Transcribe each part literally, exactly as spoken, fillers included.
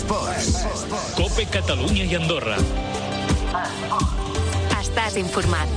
Esports. Cope Catalunya i Andorra. Estàs informat.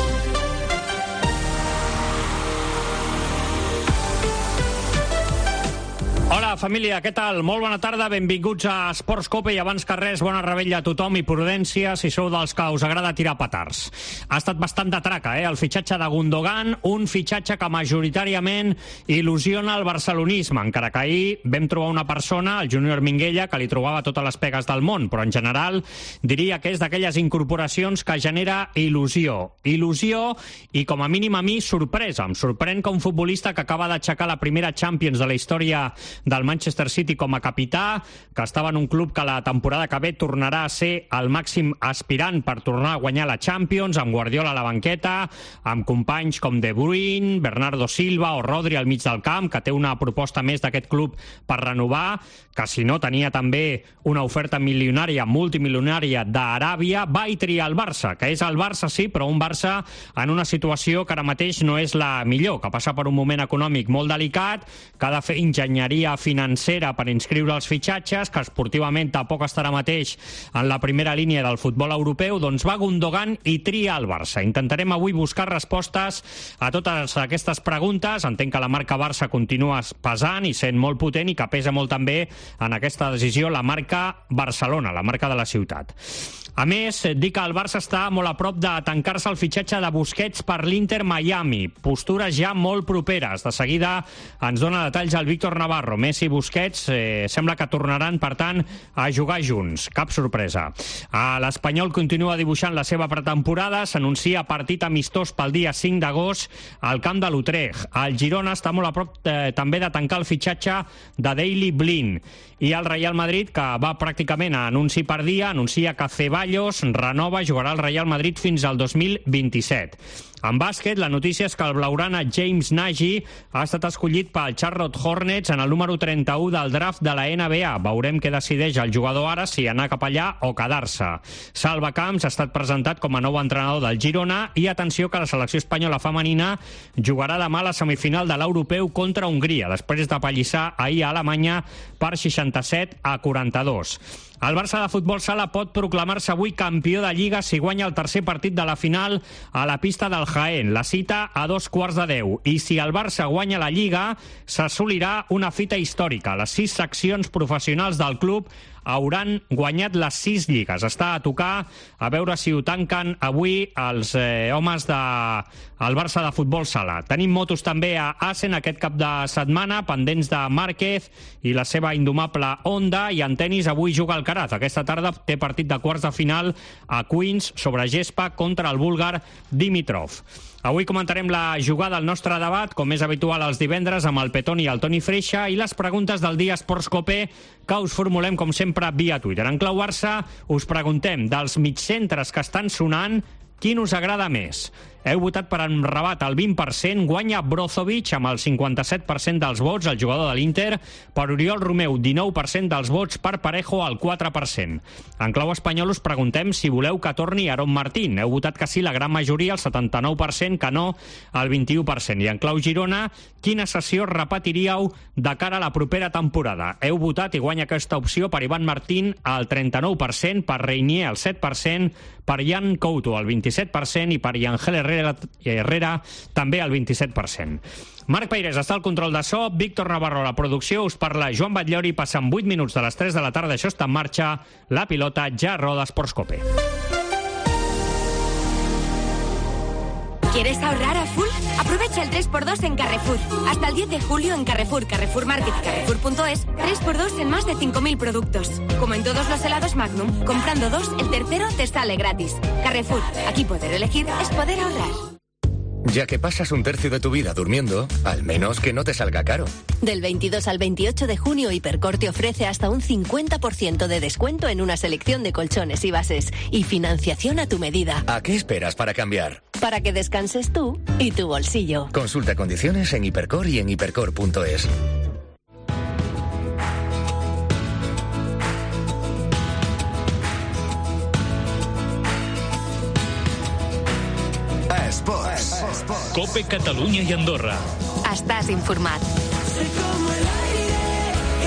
Hola, família, què tal? Molt bona tarda, benvinguts a Esports Cope i abans que res, bona rebella a tothom i prudència si sou dels que us agrada tirar petards. Ha estat bastant de traca, eh? El fitxatge de Gundogan, un fitxatge que majoritàriament il·lusiona el barcelonisme, encara que ahir vam trobar una persona, el Júnior Minguella, que li trobava totes les pegues del món, però en general diria que és d'aquelles incorporacions que genera il·lusió. Il·lusió i, com a mínim a mi, sorpresa. Em sorprèn que un futbolista que acaba d'aixecar la primera Champions de la història del Manchester City com a capità, que estava en un club que la temporada que ve tornarà a ser el màxim aspirant per tornar a guanyar la Champions, amb Guardiola a la banqueta, amb companys com De Bruyne, Bernardo Silva o Rodri al mig del camp, que té una proposta més d'aquest club per renovar, que si no tenia també una oferta milionària, multimilionària d'Aràbia, va i triar el Barça, que és el Barça sí, però un Barça en una situació que ara mateix no és la millor, que passa per un moment econòmic molt delicat, que ha de fer enginyeria financera per inscriure els fitxatges, que esportivament tampoc estarà mateix en la primera línia del futbol europeu, doncs va Gundogan i tria el Barça. Intentarem avui buscar respostes a totes aquestes preguntes. Entenc que la marca Barça continua pesant i sent molt potent i que pesa molt també en aquesta decisió la marca Barcelona, la marca de la ciutat. A més, dic que el Barça està molt a prop de tancar-se el fitxatge de Busquets per l'Inter Miami. Postures ja molt properes. De seguida ens dona detalls el Víctor Navarro. Messi i Busquets eh, sembla que tornaran, per tant, a jugar junts. Cap sorpresa. L'Espanyol continua dibuixant la seva pretemporada. S'anuncia partit amistós pel dia cinc d'agost al camp de l'Utrecht. El Girona està molt a prop eh, també de tancar el fitxatge de Daley Blind. I el Real Madrid, que va pràcticament a anunci per dia, anuncia que Ceballos renova, jugarà al Real Madrid fins al dos mil vint-i-set. En bàsquet, la notícia és que el blaugrana James Nagy ha estat escollit pel Charlotte Hornets en el número trenta-u del draft de la N B A. Veurem què decideix el jugador ara, si anar cap allà o quedar-se. Salva Camps ha estat presentat com a nou entrenador del Girona i atenció que la selecció espanyola femenina jugarà demà a la semifinal de l'Europeu contra Hongria, després de pallissar ahir a Alemanya per seixanta-set a quaranta-dos. El Barça de futbol sala pot proclamar-se avui campió de Lliga si guanya el tercer partit de la final a la pista del Jaén. La cita a dos quarts de deu. I si el Barça guanya la Lliga, s'assolirà una fita històrica. Les sis seccions professionals del club hauran guanyat les sis lligues. Està a tocar, a veure si ho tanquen avui els eh, homes del de Barça de futbol sala. Tenim motos també a Assen aquest cap de setmana, pendents de Márquez i la seva indomable Honda, i en tenis avui juga Alcaraz. Aquesta tarda té partit de quarts de final a Queens sobre gespa contra el búlgar Dimitrov. Avui comentarem la jugada al nostre debat, com és habitual els divendres, amb el Petón i el Toni Freixa, i les preguntes del dia Esports Cope, que us formulem, com sempre, via Twitter. En clau Barça, us preguntem, dels mitjcentres que estan sonant, quin us agrada més? Heu votat per Amrabat al vint per cent, guanya Brozovic amb el cinquanta-set per cent dels vots, el jugador de l'Inter, per Oriol Romeu, dinou per cent dels vots, per Parejo, el quatre per cent. En clau espanyol us preguntem si voleu que torni Aaron Martín. Heu votat que sí la gran majoria, el setanta-nou per cent, que no, el vint-i-u per cent. I en clau Girona, quina sessió repetiríeu de cara a la propera temporada? Heu votat i guanya aquesta opció per Ivan Martín, el trenta-nou per cent, per Reinier, el set per cent, per Jan Couto, el vint-i-set per cent, i per Yangel Herrera, Herrera també el vint-i-set per cent. Marc Peirés està al control de so, Víctor Navarro a la producció, us parla Joan Batllori, passen vuit minuts de les tres de la tarda, això està en marxa, la pilota ja roda Esports Cope. ¿Quieres ahorrar a full? Aprovecha el tres por dos en Carrefour. Hasta el diez de julio en Carrefour, Carrefour Market y Carrefour punto es, tres por dos en más de cinco mil productos. Como en todos los helados Magnum, comprando dos, el tercero te sale gratis. Carrefour, aquí poder elegir es poder ahorrar. Ya que pasas un tercio de tu vida durmiendo, al menos que no te salga caro. Del veintidós al veintiocho de junio, Hipercor te ofrece hasta un cincuenta por ciento de descuento en una selección de colchones y bases y financiación a tu medida. ¿A qué esperas para cambiar? Para que descanses tú y tu bolsillo. Consulta condiciones en Hipercor y en hipercor punto es. Esports. Cope Catalunya i Andorra. Estàs informat.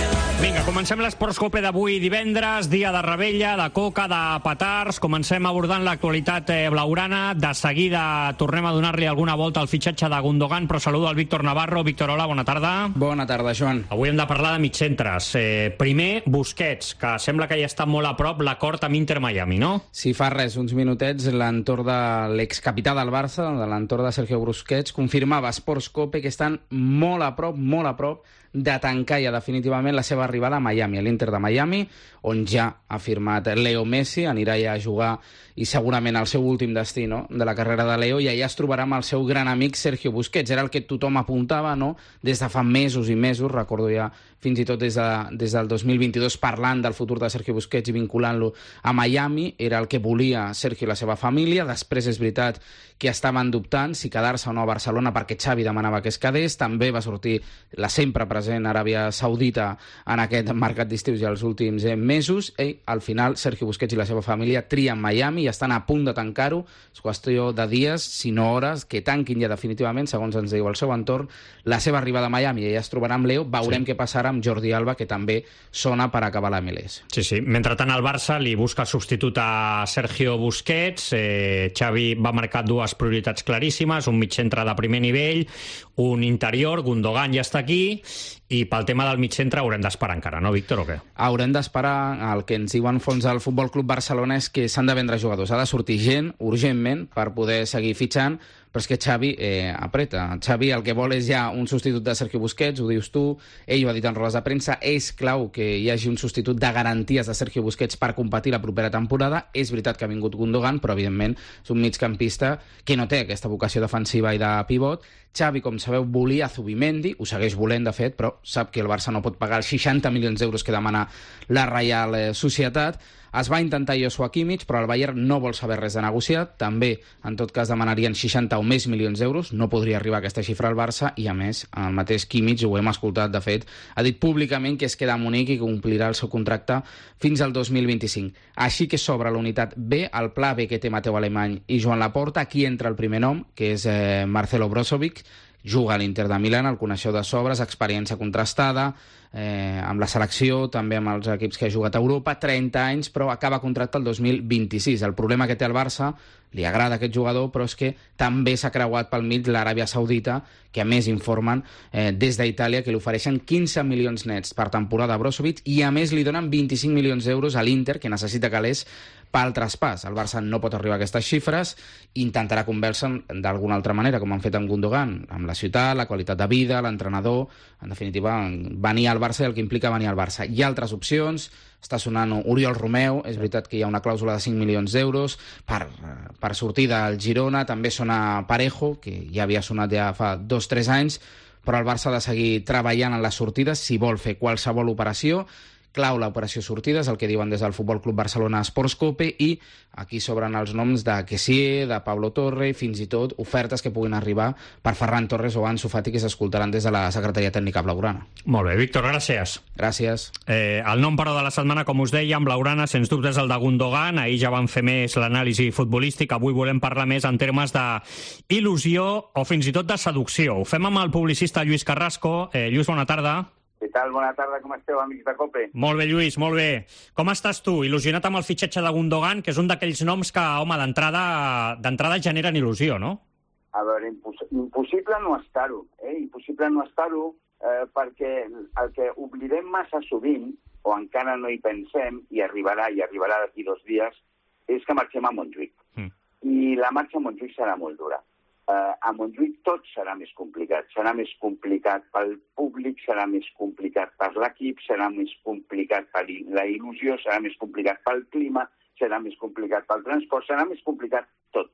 Vinga, comencem l'Esportscope d'avui divendres, dia de rebella, de coca, de petards. Comencem abordant l'actualitat eh, blaugrana. De seguida tornem a donar-li alguna volta al fitxatge de Gundogan, però saludo al Víctor Navarro. Víctor, hola, bona tarda. Bona tarda, Joan. Avui hem de parlar de mitjcentres. Eh, primer, Busquets, que sembla que ja està molt a prop l'acord amb Inter Miami, no? Si fa res, uns minutets, l'entorn de l'excapità del Barça, de l'entorn de Sergio Busquets, confirmava a Esportscope que estan molt a prop, molt a prop de tancar ja definitivament la seva arribada a Miami, a l'Inter de Miami, on ja ha firmat Leo Messi, anirà ja a jugar i segurament el seu últim destí, no?, de la carrera de Leo, i allà es trobarà amb el seu gran amic Sergio Busquets. Era el que tothom apuntava, no?, des de fa mesos i mesos, recordo ja fins i tot des, de, des del dos mil vint-i-dos parlant del futur de Sergio Busquets i vinculant-lo a Miami. Era el que volia Sergio i la seva família. Després és veritat que estaven dubtant si quedar-se o no a Barcelona perquè Xavi demanava que es quedés. També va sortir la sempre present Aràbia Saudita en aquest mercat d'estius i els últims eh, mesos. I al final Sergio Busquets i la seva família trien Miami i estan a punt de tancar-ho. És qüestió de dies, si no hores, que tanquin ja definitivament, segons ens diu el seu entorn, la seva arribada a Miami. I ja es trobarà amb Leo. Veurem sí. què passarà amb Jordi Alba, que també sona per acabar la M L S. Sí, sí. Mentrestant, el Barça li busca substitut a Sergio Busquets. Eh, Xavi va marcar dues prioritats claríssimes, un mitjcentre de primer nivell, un interior, Gundogan ja està aquí, i pel tema del mitjcentre haurem d'esperar encara, no, Víctor, o què? Haurem d'esperar. El que ens diuen fons del Futbol Club Barcelona és que s'han de vendre jugadors. Ha de sortir gent, urgentment, per poder seguir fitxant, però és que Xavi eh, apreta. Xavi el que vol és ja un substitut de Sergio Busquets, ho dius tu, ell ho ha dit en rodes de premsa, és clau que hi hagi un substitut de garanties de Sergio Busquets per competir la propera temporada. És veritat que ha vingut Gundogan, però evidentment és un migcampista que no té aquesta vocació defensiva i de pivot. Xavi, com sabeu, volia Zubimendi, ho segueix volent, de fet, però sap que el Barça no pot pagar els seixanta milions d'euros que demana la Reial Societat. Es va intentar Joshua Kimmich, però el Bayern no vol saber res de negociar. També, en tot cas, demanarien seixanta o més milions d'euros. No podria arribar a aquesta xifra al Barça i, a més, el mateix Kimmich, ho hem escoltat, de fet, ha dit públicament que es queda a Munic i que complirà el seu contracte fins al dos mil vint-i-cinc. Així que s'obre la unitat B, el pla B que té Mateu Alemany i Joan Laporta. Aquí entra el primer nom, que és eh, Marcelo Brozovic. Juga a l'Inter de Milán, el coneixeu de sobres, experiència contrastada, eh, amb la selecció, també amb els equips que ha jugat a Europa, trenta anys, però acaba contracte el dos mil vint-i-sis. El problema que té el Barça, li agrada aquest jugador, però és que també s'ha creuat pel mig l'Aràbia Saudita, que a més informen eh, des d'Itàlia que li ofereixen quinze milions nets per temporada a Brozovic i a més li donen vint-i-cinc milions d'euros a l'Inter, que necessita calés pel traspàs. El Barça no pot arribar a aquestes xifres, intentarà convèncer d'alguna altra manera, com han fet amb Gundogan, amb la ciutat, la qualitat de vida, l'entrenador, en definitiva, venir al Barça i el que implica venir al Barça. Hi ha altres opcions, està sonant Oriol Romeu, és veritat que hi ha una clàusula de cinc milions d'euros per, per sortir del Girona, també sona Parejo, que ja havia sonat ja fa dos o tres anys, però el Barça ha de seguir treballant en les sortides si vol fer qualsevol operació. Clau l'operació sortides, el que diuen des del Futbol Club Barcelona Esportscope, i aquí s'obren els noms de Kessié, de Pablo Torre, i fins i tot ofertes que puguin arribar per Ferran Torres o Ansu Fati, que s'escoltaran des de la Secretaria Tècnica Blaugrana. Molt bé, Víctor, gràcies. Gràcies. Eh, el nom, però, de la setmana, com us deia, amb Blaugrana, sens dubte és el de Gundogan. Ahir ja van fer més l'anàlisi futbolístic. Avui volem parlar més en termes d'il·lusió o fins i tot de seducció. Ho fem amb el publicista Lluís Carrasco. Eh, Lluís, bona tarda. Què tal? Bona tarda, com esteu, amics de COPE? Molt bé, Lluís, molt bé. Com estàs tu? Il·lusionat amb el fitxatge de Gundogan, que és un d'aquells noms que, home, d'entrada d'entrada generen il·lusió, no? A veure, impos impossible no estar-ho, eh? Impossible no estar-ho eh, perquè el que oblidem massa sovint, o encara no hi pensem, i arribarà, i arribarà d'aquí dos dies, és que marxem a Montjuïc. Mm. I la marxa a Montjuïc serà molt dura. Uh, a Montjuïc tot serà més complicat. Serà més complicat pel públic, serà més complicat per l'equip, serà més complicat per la il·lusió, serà més complicat pel clima, serà més complicat pel transport, serà més complicat tot.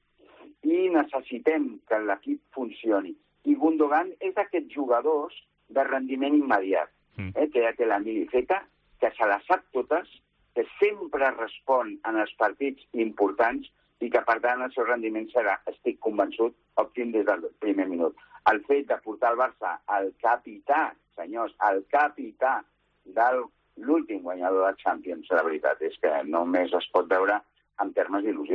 I necessitem que l'equip funcioni. I Gundogan és d'aquests jugadors de rendiment immediat, mm. eh, que ja té la milifeta, que se les sap totes, que sempre respon en els partits importants i que, per tant, el seu rendiment serà, estic convençut, òptim des del primer minut. El fet de portar el Barça al capità, senyors, al capità de l'últim guanyador de Champions, la veritat és que només es pot veure en termes d'il·lusió.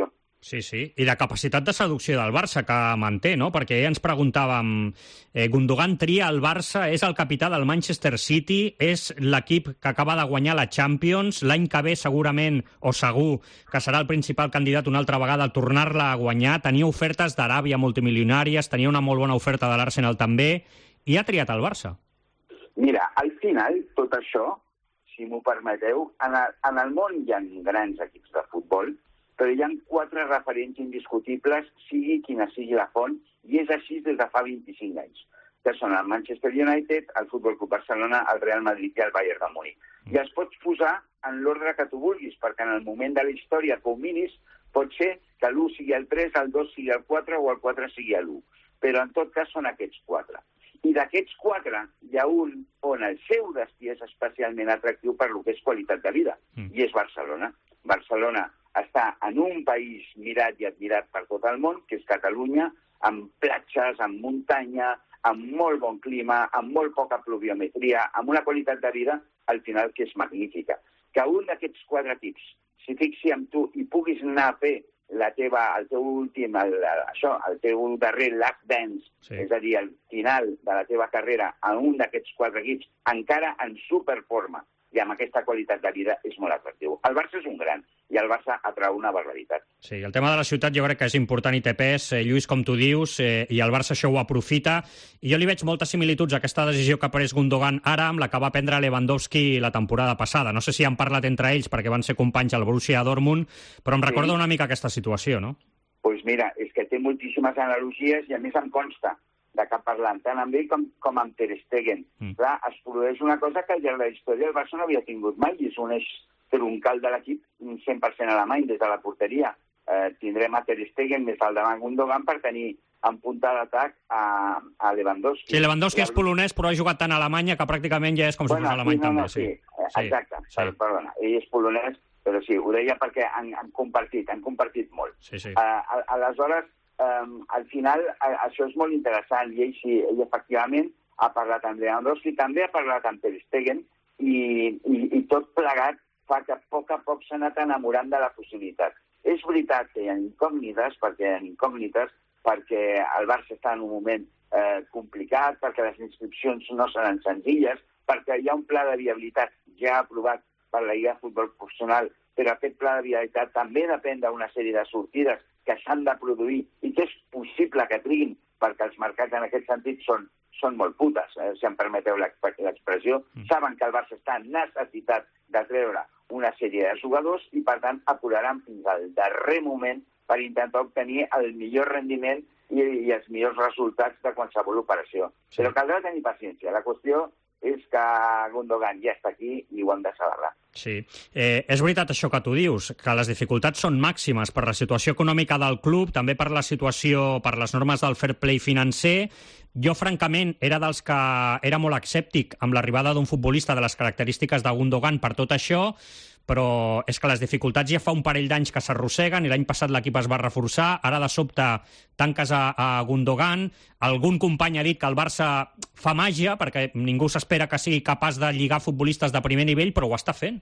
Sí, sí, i de capacitat de seducció del Barça, que manté, no? Perquè ja ens preguntàvem, eh, Gundogan tria el Barça, és el capità del Manchester City, és l'equip que acaba de guanyar la Champions, l'any que ve segurament, o segur, que serà el principal candidat una altra vegada a tornar-la a guanyar, tenia ofertes d'Aràbia multimilionàries, tenia una molt bona oferta de l'Arsenal també, i ha triat el Barça. Mira, al final, tot això, si m'ho permeteu, en el, en el món hi ha grans equips de futbol, però hi ha quatre referents indiscutibles, sigui quina sigui la font, i és així des de fa vint-i-cinc anys, que són el Manchester United, el Futbol Club Barcelona, el Real Madrid i el Bayern de Múnich. I els pots posar en l'ordre que tu vulguis, perquè en el moment de la història que ho miris, pot ser que l'u sigui el tres, el dos sigui el quatre o el quatre sigui l'u. Però en tot cas són aquests quatre. I d'aquests quatre hi ha un on el seu destí és especialment atractiu per lo que és qualitat de vida, mm. i és Barcelona. Barcelona està en un país mirat i admirat per tot el món, que és Catalunya, amb platges, amb muntanya, amb molt bon clima, amb molt poca pluviometria, amb una qualitat de vida, al final, que és magnífica. Que un d'aquests quatre tips s'hi fixi amb tu i puguis anar a fer la teva, el teu últim, el, això, el teu darrer last dance, sí. És a dir, el final de la teva carrera en un d'aquests quatre equips, encara en superforma, i amb aquesta qualitat de vida és molt atractiu. El Barça és un gran, i el Barça atrau una barbaritat. Sí, el tema de la ciutat jo crec que és important i té pes, eh, Lluís, com tu dius, eh, i el Barça això ho aprofita, i jo li veig moltes similituds a aquesta decisió que ha pres Gundogan ara amb la que va prendre Lewandowski la temporada passada. No sé si han parlat entre ells perquè van ser companys al Borussia Dortmund, però em recorda sí. una mica aquesta situació, no? Doncs pues mira, és que té moltíssimes analogies i a més em consta de que parlant tant amb ell com, com amb Ter Stegen. Mm. Clar, es produeix una cosa que al llarg de la història el Barça no havia tingut mai, i és un eix troncal de l'equip cent per cent alemany des de la porteria. Eh, tindrem a Ter Stegen més al davant Gundogan per tenir en punta d'atac a, a Lewandowski. Sí, Lewandowski és polonès, però ha jugat tant a Alemanya que pràcticament ja és com bueno, si fos alemany sí, no, també. No, sí, sí. Exacte, sí. Perdona, ell és polonès, però sí, ho deia perquè han, han compartit, han compartit molt. Sí, sí. Uh, aleshores, Um, al final, a, això és molt interessant, i ell sí, ell efectivament ha parlat amb Lewandowski, també ha parlat amb Ter Stegen, i, i, i tot plegat fa que a poc a poc s'ha anat enamorant de la possibilitat. És veritat que hi ha incògnites, perquè hi ha incògnites, perquè el Barça està en un moment eh, complicat, perquè les inscripcions no seran senzilles, perquè hi ha un pla de viabilitat ja aprovat per la Lliga de Futbol Professional, però aquest pla de viabilitat també depèn d'una sèrie de sortides que s'han de produir i que és possible que triguin, perquè els mercats en aquest sentit són, són molt putes, eh, si em permeteu l'expressió. Mm. Saben que el Barça està en necessitat de treure una sèrie de jugadors i, per tant, apuraran fins al darrer moment per intentar obtenir el millor rendiment i, i els millors resultats de qualsevol operació. Sí. Però caldrà tenir paciència. La qüestió és que Gundogan ja està aquí i ho hem de celebrar. Sí. Eh, és veritat això que tu dius, que les dificultats són màximes per la situació econòmica del club, també per la situació, per les normes del fair play financer. Jo, francament, era dels que era molt escèptic amb l'arribada d'un futbolista de les característiques de Gundogan per tot això, però és que les dificultats ja fa un parell d'anys que s'arrosseguen i l'any passat l'equip es va reforçar, ara de sobte tanques a, a Gundogan, algun company ha dit que el Barça fa màgia perquè ningú s'espera que sigui capaç de lligar futbolistes de primer nivell, però ho està fent.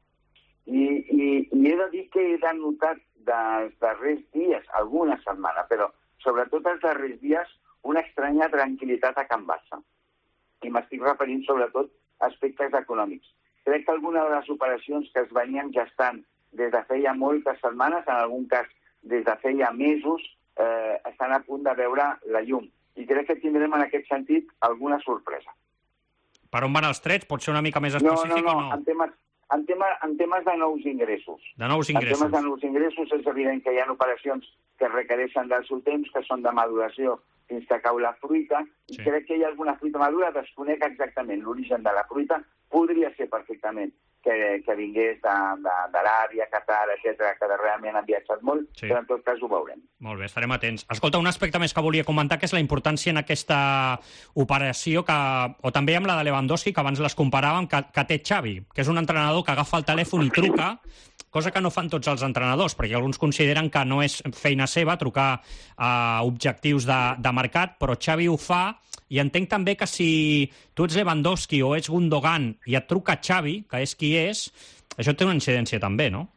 I, i, i he de dir que he notat dels darrers dies, alguna setmana, però sobretot els darrers dies, una estranya tranquil·litat a Can Barça. I m'estic referint sobretot a aspectes econòmics. Crec que alguna de les operacions que es venien gestant des de feia moltes setmanes, en algun cas des de feia mesos, eh, estan a punt de veure la llum. I crec que tindrem en aquest sentit alguna sorpresa. Per on van els trets? Pot ser una mica més específic no, no, no. o no? En temes, en, tema, en temes de nous ingressos. De nous ingressos. En temes de nous ingressos és evident que hi ha operacions que requereixen del seu temps, que són de maduració fins que cau la fruita, i sí. Crec que hi ha alguna fruita madura, desconec exactament l'origen de la fruita, podria ser perfectament que, que vingués d'Aràbia, Qatar, etcètera, que realment han viatjat molt, sí. Però en tot cas ho veurem. Molt bé, estarem atents. Escolta, un aspecte més que volia comentar, que és la importància en aquesta operació, que, o també amb la de Lewandowski, que abans les comparàvem, que, que té Xavi, que és un entrenador que agafa el telèfon i truca, cosa que no fan tots els entrenadors, perquè alguns consideren que no és feina seva trucar a objectius de, de mercat, però Xavi ho fa, i entenc també que si tu ets Lewandowski o ets Gundogan i et truca Xavi, que és qui és, això té una incidència també, no?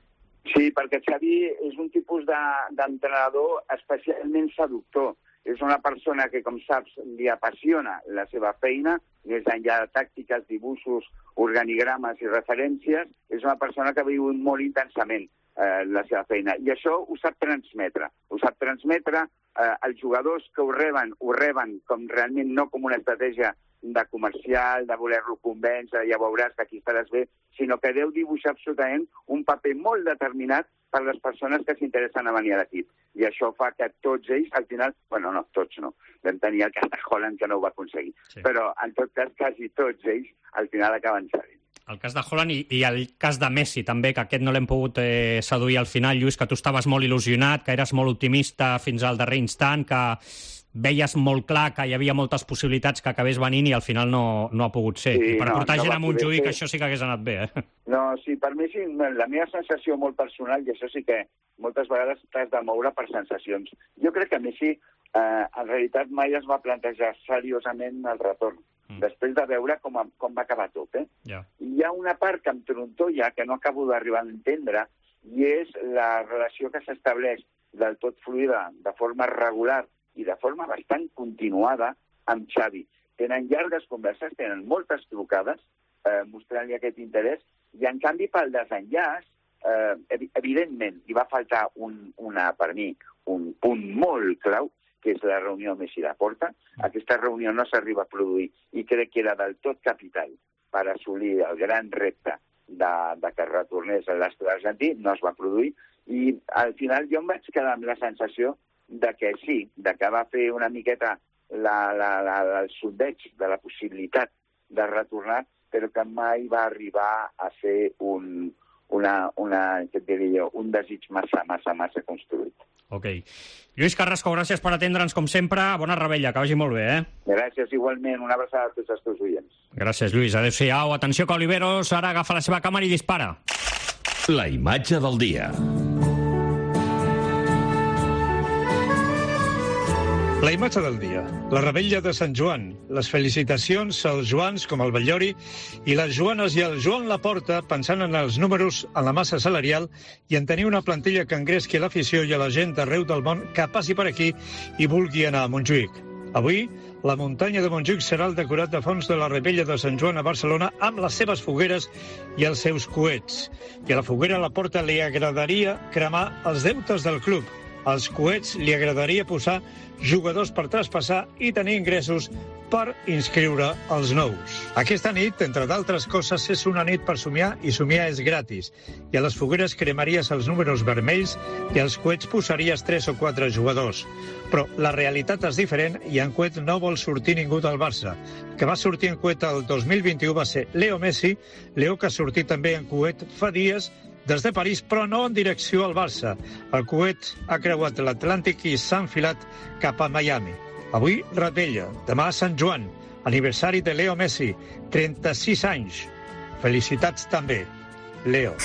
Sí, perquè Xavi és un tipus d'entrenador de, especialment seductor. És una persona que, com saps, li apassiona la seva feina, més enllà de tàctiques, dibuixos, organigrames i referències, és una persona que ha viut molt intensament eh, la seva feina. I això ho sap transmetre. Ho sap transmetre eh, els jugadors que ho reben, ho reben com realment no com una estratègia de comercial, de voler-lo convèncer, ja veuràs que aquí estaràs bé, sinó que deu dibuixar absolutament un paper molt determinat per les persones que s'interessen a venir a l'equip. I això fa que tots ells, al final... Bueno, no, tots no. Vam tenir el cas de Haaland, que no ho va aconseguir. Sí. Però, en tot cas, quasi tots ells, al final acaben cedint. El cas de Haaland i, i el cas de Messi, també, que aquest no l'hem pogut eh, seduir al final. Lluís, que tu estaves molt il·lusionat, que eres molt optimista fins al darrer instant, que veies molt clar que hi havia moltes possibilitats que acabés venint i al final no, no ha pogut ser. Sí, I per no, portar no gent a Montjuïc, això sí que hagués anat bé, eh? No, sí, per mi sí, la meva sensació molt personal, i això sí que moltes vegades t'has de moure per sensacions. Jo crec que Messi, eh, en realitat, mai es va plantejar seriosament el retorn, mm. després de veure com, a, com va acabar tot, eh? Yeah. Hi ha una part que em trontolla, que no acabo d'arribar a entendre, i és la relació que s'estableix del tot fluida, de forma regular, i de forma bastant continuada amb Xavi. Tenen llargues converses, tenen moltes trucades, eh, mostrant-li aquest interès, i en canvi pel desenllaç, eh, evidentment, hi va faltar un, una, per mi, un punt molt clau, que és la reunió Messi-Laporta. Aquesta reunió no s'arriba a produir i crec que era del tot capital per assolir el gran repte de, de que retornés a l'astre argentí, no es va produir, i al final jo em vaig quedar amb la sensació de que sí, de que va fer una miqueta la, la, la, el sondeig de la possibilitat de retornar, però que mai va arribar a ser un, una, una, què et diria jo, un desig massa, massa, massa construït. Ok. Lluís Carrasco, gràcies per atendre'ns, com sempre. Bona rebella, que vagi molt bé, eh? Gràcies, igualment. Una abraçada a tots els teus oients. Gràcies, Lluís. Adéu-siau. Atenció, que Oliveros ara agafa la seva càmera i dispara. La imatge del dia. La imatge del dia, la revetlla de Sant Joan, les felicitacions als Joans com el Batllori i les Joanes i el Joan Laporta pensant en els números, en la massa salarial i en tenir una plantilla que engresqui l'afició i a la gent d'arreu del món que passi per aquí i vulgui anar a Montjuïc. Avui, la muntanya de Montjuïc serà el decorat de fons de la revetlla de Sant Joan a Barcelona amb les seves fogueres i els seus coets. I a la foguera Laporta li agradaria cremar els deutes del club. Als coets li agradaria posar jugadors per traspassar i tenir ingressos per inscriure els nous. Aquesta nit, entre d'altres coses, és una nit per somiar i somiar és gratis. I a les fogueres cremaries els números vermells i als coets posaries tres o quatre jugadors. Però la realitat és diferent i en coet no vol sortir ningú del Barça. El que va sortir en coet el dos mil vint-i-u va ser Leo Messi, Leo que ha sortit també en coet fa dies des de París, però no en direcció al Barça. El coet ha creuat l'Atlàntic i s'ha enfilat cap a Miami. Avui, revetlla. Demà, Sant Joan. Aniversari de Leo Messi. trenta-sis anys. Felicitats també, Leo.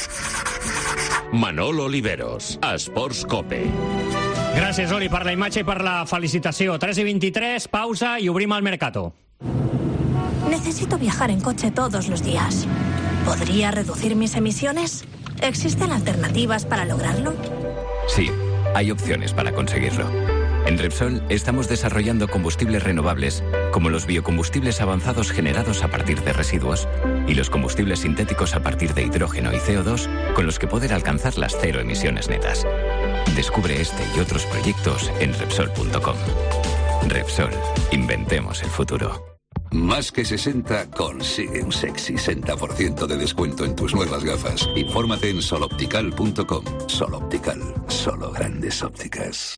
Manolo Oliveros, Esports Cope. Gràcies, Oli, per la imatge i per la felicitació. tres i vint-i-tres, pausa i obrim el Mercato. Necesito viajar en coche todos los días. ¿Podría reducir mis emisiones? ¿Existen alternativas para lograrlo? Sí, hay opciones para conseguirlo. En Repsol estamos desarrollando combustibles renovables, como los biocombustibles avanzados generados a partir de residuos y los combustibles sintéticos a partir de hidrógeno y C O dos, con los que poder alcanzar las cero emisiones netas. Descubre este y otros proyectos en Repsol punto com. Repsol, inventemos el futuro. Más que sesenta consigue un sexy sesenta por ciento de descuento en tus nuevas gafas. Infórmate en sol optical punto com. Sol Optical, solo grandes ópticas.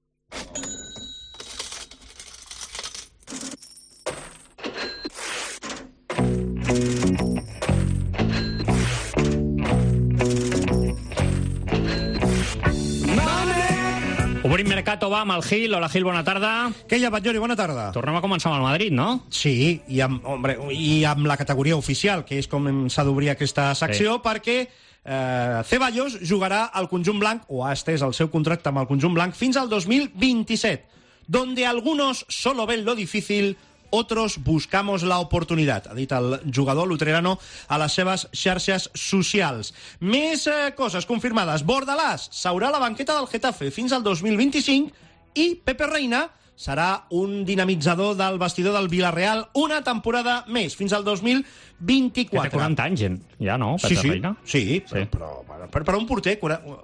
Obrim Mercato, va amb el Gil. Hola, Gil, bona tarda. Què hi ha, Batllori? Bona tarda. Tornem a començar amb el Madrid, no? Sí, i amb, hombre, i amb la categoria oficial, que és com s'ha d'obrir aquesta secció, sí. Perquè eh, Ceballos jugarà al conjunt blanc, o ha estès el seu contracte amb el conjunt blanc, fins al dos mil vint-i-set, donde algunos solo ven lo difícil, otros buscamos la oportunidad, ha dit el jugador luterano a les seves xarxes socials. Més eh, coses confirmades. Bordalàs s'haurà a la banqueta del Getafe fins al dos mil vint-i-cinc i Pepe Reina serà un dinamitzador del vestidor del Villarreal una temporada més, fins al dos mil vint-i-quatre. Que té quaranta anys, ja, no? Sí, sí, Reina? sí, sí. Però, però, però per un porter,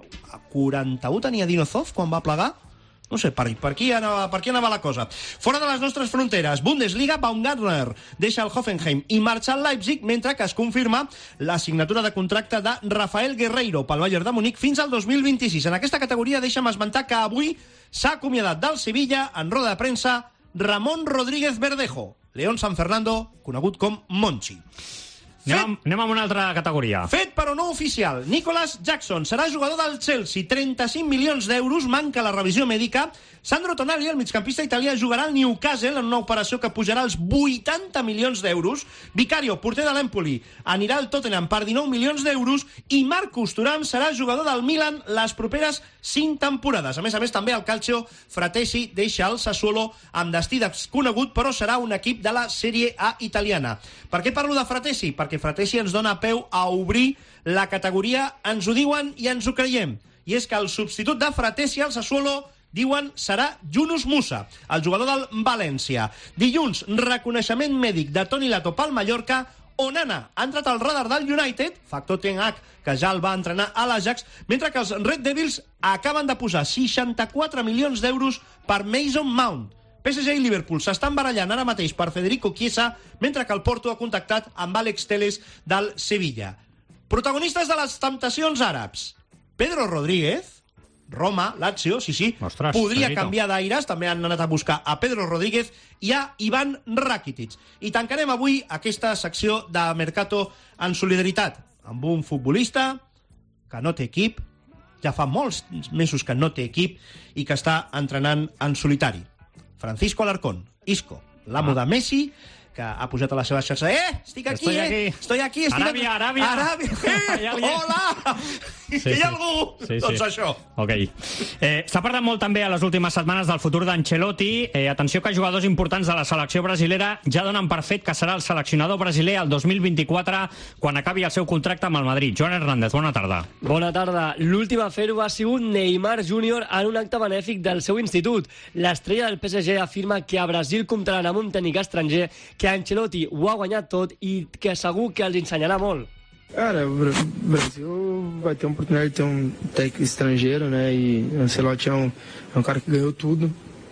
quaranta-u tenia Dinozov quan va plegar? No sé, per, per, aquí anava, per aquí anava la cosa. Fora de les nostres fronteres, Bundesliga, Baumgartner deixa el Hoffenheim i marxa al Leipzig, mentre que es confirma la signatura de contracte de Rafael Guerreiro pel Bayern de Múnich fins al dos mil vint-i-sis. En aquesta categoria deixa'm esmentar que avui s'ha acomiadat del Sevilla, en roda de premsa, Ramon Rodríguez Verdejo, León San Fernando, conegut com Monchi. Anem, amb, anem amb una altra categoria. Fet però no oficial. Nicholas Jackson serà jugador del Chelsea. trenta-cinc milions d'euros, manca la revisió mèdica. Sandro Tonali, el migcampista italià, jugarà al Newcastle en una operació que pujarà als vuitanta milions d'euros. Vicario, porter de l'Empoli, anirà al Tottenham per dinou milions d'euros i Marcus Thuram serà jugador del Milan les properes cinc temporades. A més a més, també el Calcio Fratesi deixa el Sassuolo amb destí desconegut, però serà un equip de la Serie A italiana. Per què parlo de Fratesi? Perquè Fratesi ens dona peu a obrir la categoria Ens ho diuen i ens ho creiem. I és que el substitut de Fratesi al Sassuolo, diuen, serà Yunus Musa, el jugador del València. Dilluns, reconeixement mèdic de Toni Lato pel Mallorca. Onana ha entrat al radar del United, factor Ten Hag, que ja el va entrenar a l'Ajax, mentre que els Red Devils acaben de posar seixanta-quatre milions d'euros per Mason Mount. P S G i Liverpool s'estan barallant ara mateix per Federico Chiesa, mentre que el Porto ha contactat amb Alex Telles del Sevilla. Protagonistes de les temptacions àrabs. Pedro Rodríguez, Roma, Lazio, sí, sí, Ostres, podria Pedrito. canviar d'aires, també han anat a buscar a Pedro Rodríguez i a Ivan Rakitic. I tancarem avui aquesta secció de Mercato en solidaritat amb un futbolista que no té equip, ja fa molts mesos que no té equip i que està entrenant en solitari. Francisco Alarcón, Isco, l'amo Ah. de Messi, que ha pujat a la seva xarxa. Eh, estic aquí, Estoy eh, aquí. estoy aquí. Estic Aràbia, Aràbia. Aràbia, Hi eh, ha alguien. hola, Sí, que hi sí. ha algú. Sí, sí. Doncs això. Ok. Eh, S'ha parlat molt també a les últimes setmanes del futur d'Ancelotti. Eh, atenció que jugadors importants de la selecció brasilera ja donen per fet que serà el seleccionador brasiler el dos mil vint-i-quatre quan acabi el seu contracte amb el Madrid. Joan Hernández, bona tarda. Bona tarda. L'últim a fer-ho ha sigut Neymar júnior en un acte benèfic del seu institut. L'estrella del P S G afirma que a Brasil comptaran amb un tècnic estranger, que Ancelotti ho ha guanyat tot i que segur que els ensenyarà molt. Cara, o Bra- Brasil vai ter uma oportunidade de ter um técnico estrangeiro, né? E o Ancelotti é um, é um cara que ganhou tudo.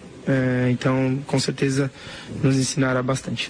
É, então, com certeza, nos ensinará bastante.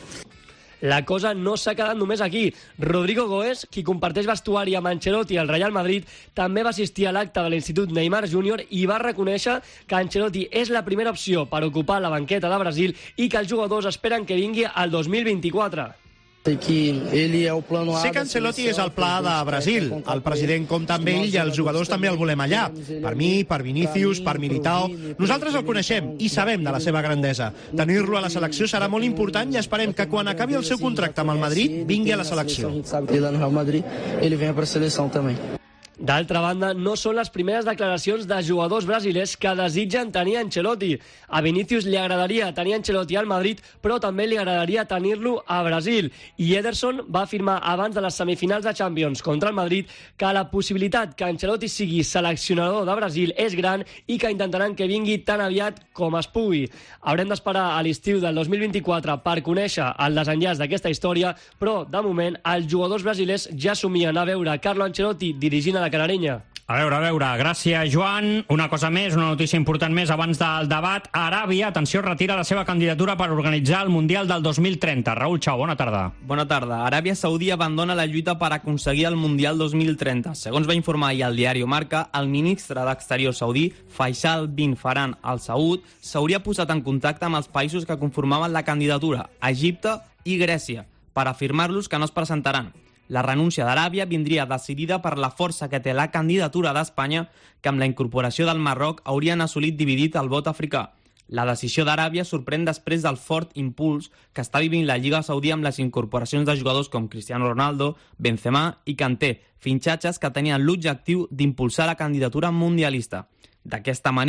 La cosa no s'ha quedat només aquí. Rodrigo Goes, qui comparteix vestuari amb Ancelotti al Real Madrid, també va assistir a l'acte de l'Institut Neymar júnior i va reconèixer que Ancelotti és la primera opció per ocupar la banqueta de Brasil i que els jugadors esperen que vingui al dos mil vint-i-quatre. Sei que ele é o plano A. Sé que Ancelotti és el pla de Brasil. El president compta amb ell i els jugadors també el volem allà. Per mi, per Vinícius, per Militao. Nosaltres el coneixem i sabem de la seva grandesa. Tenir-lo a la selecció serà molt important i esperem que quan acabi el seu contracte amb el Madrid vingui a la selecció. A gente sabe que ele lá no Real Madrid, ele venha para a seleção também. D'altra banda, no són les primeres declaracions de jugadors brasilers que desitgen tenir Ancelotti. A Vinícius li agradaria tenir Ancelotti al Madrid, però també li agradaria tenir-lo a Brasil. I Ederson va afirmar abans de les semifinals de Champions contra el Madrid que la possibilitat que Ancelotti sigui seleccionador de Brasil és gran i que intentaran que vingui tan aviat com es pugui. Haurem d'esperar a l'estiu del dos mil vint-i-quatre per conèixer el desenllaç d'aquesta història, però, de moment, els jugadors brasilers ja somien a veure Carlo Ancelotti dirigint a la Canarenya. A veure, a veure, gràcies, Joan. Una cosa més, una notícia important més abans del debat. Aràbia, atenció, retira la seva candidatura per organitzar el Mundial del dos mil trenta. Raül Chao, bona tarda. Bona tarda. Aràbia Saudí abandona la lluita per aconseguir el Mundial dos mil trenta. Segons va informar ahir el diari Marca, el ministre d'Exterior saudí, Faisal bin Farhan Al Saud, s'hauria posat en contacte amb els països que conformaven la candidatura, Egipte i Grècia, per afirmar-los que no es presentaran. La renúncia d'Aràbia vindria decidida per la força que té la candidatura d'Espanya, que amb la incorporació del Marroc haurien assolit dividit el vot africà. La decisió d'Aràbia sorprèn després del fort impuls que està vivint la Lliga Saudí amb les incorporacions de jugadors com Cristiano Ronaldo, Benzema i Kanté, fitxatges que tenien l'objectiu d'impulsar la candidatura mundialista. D'aquesta manera,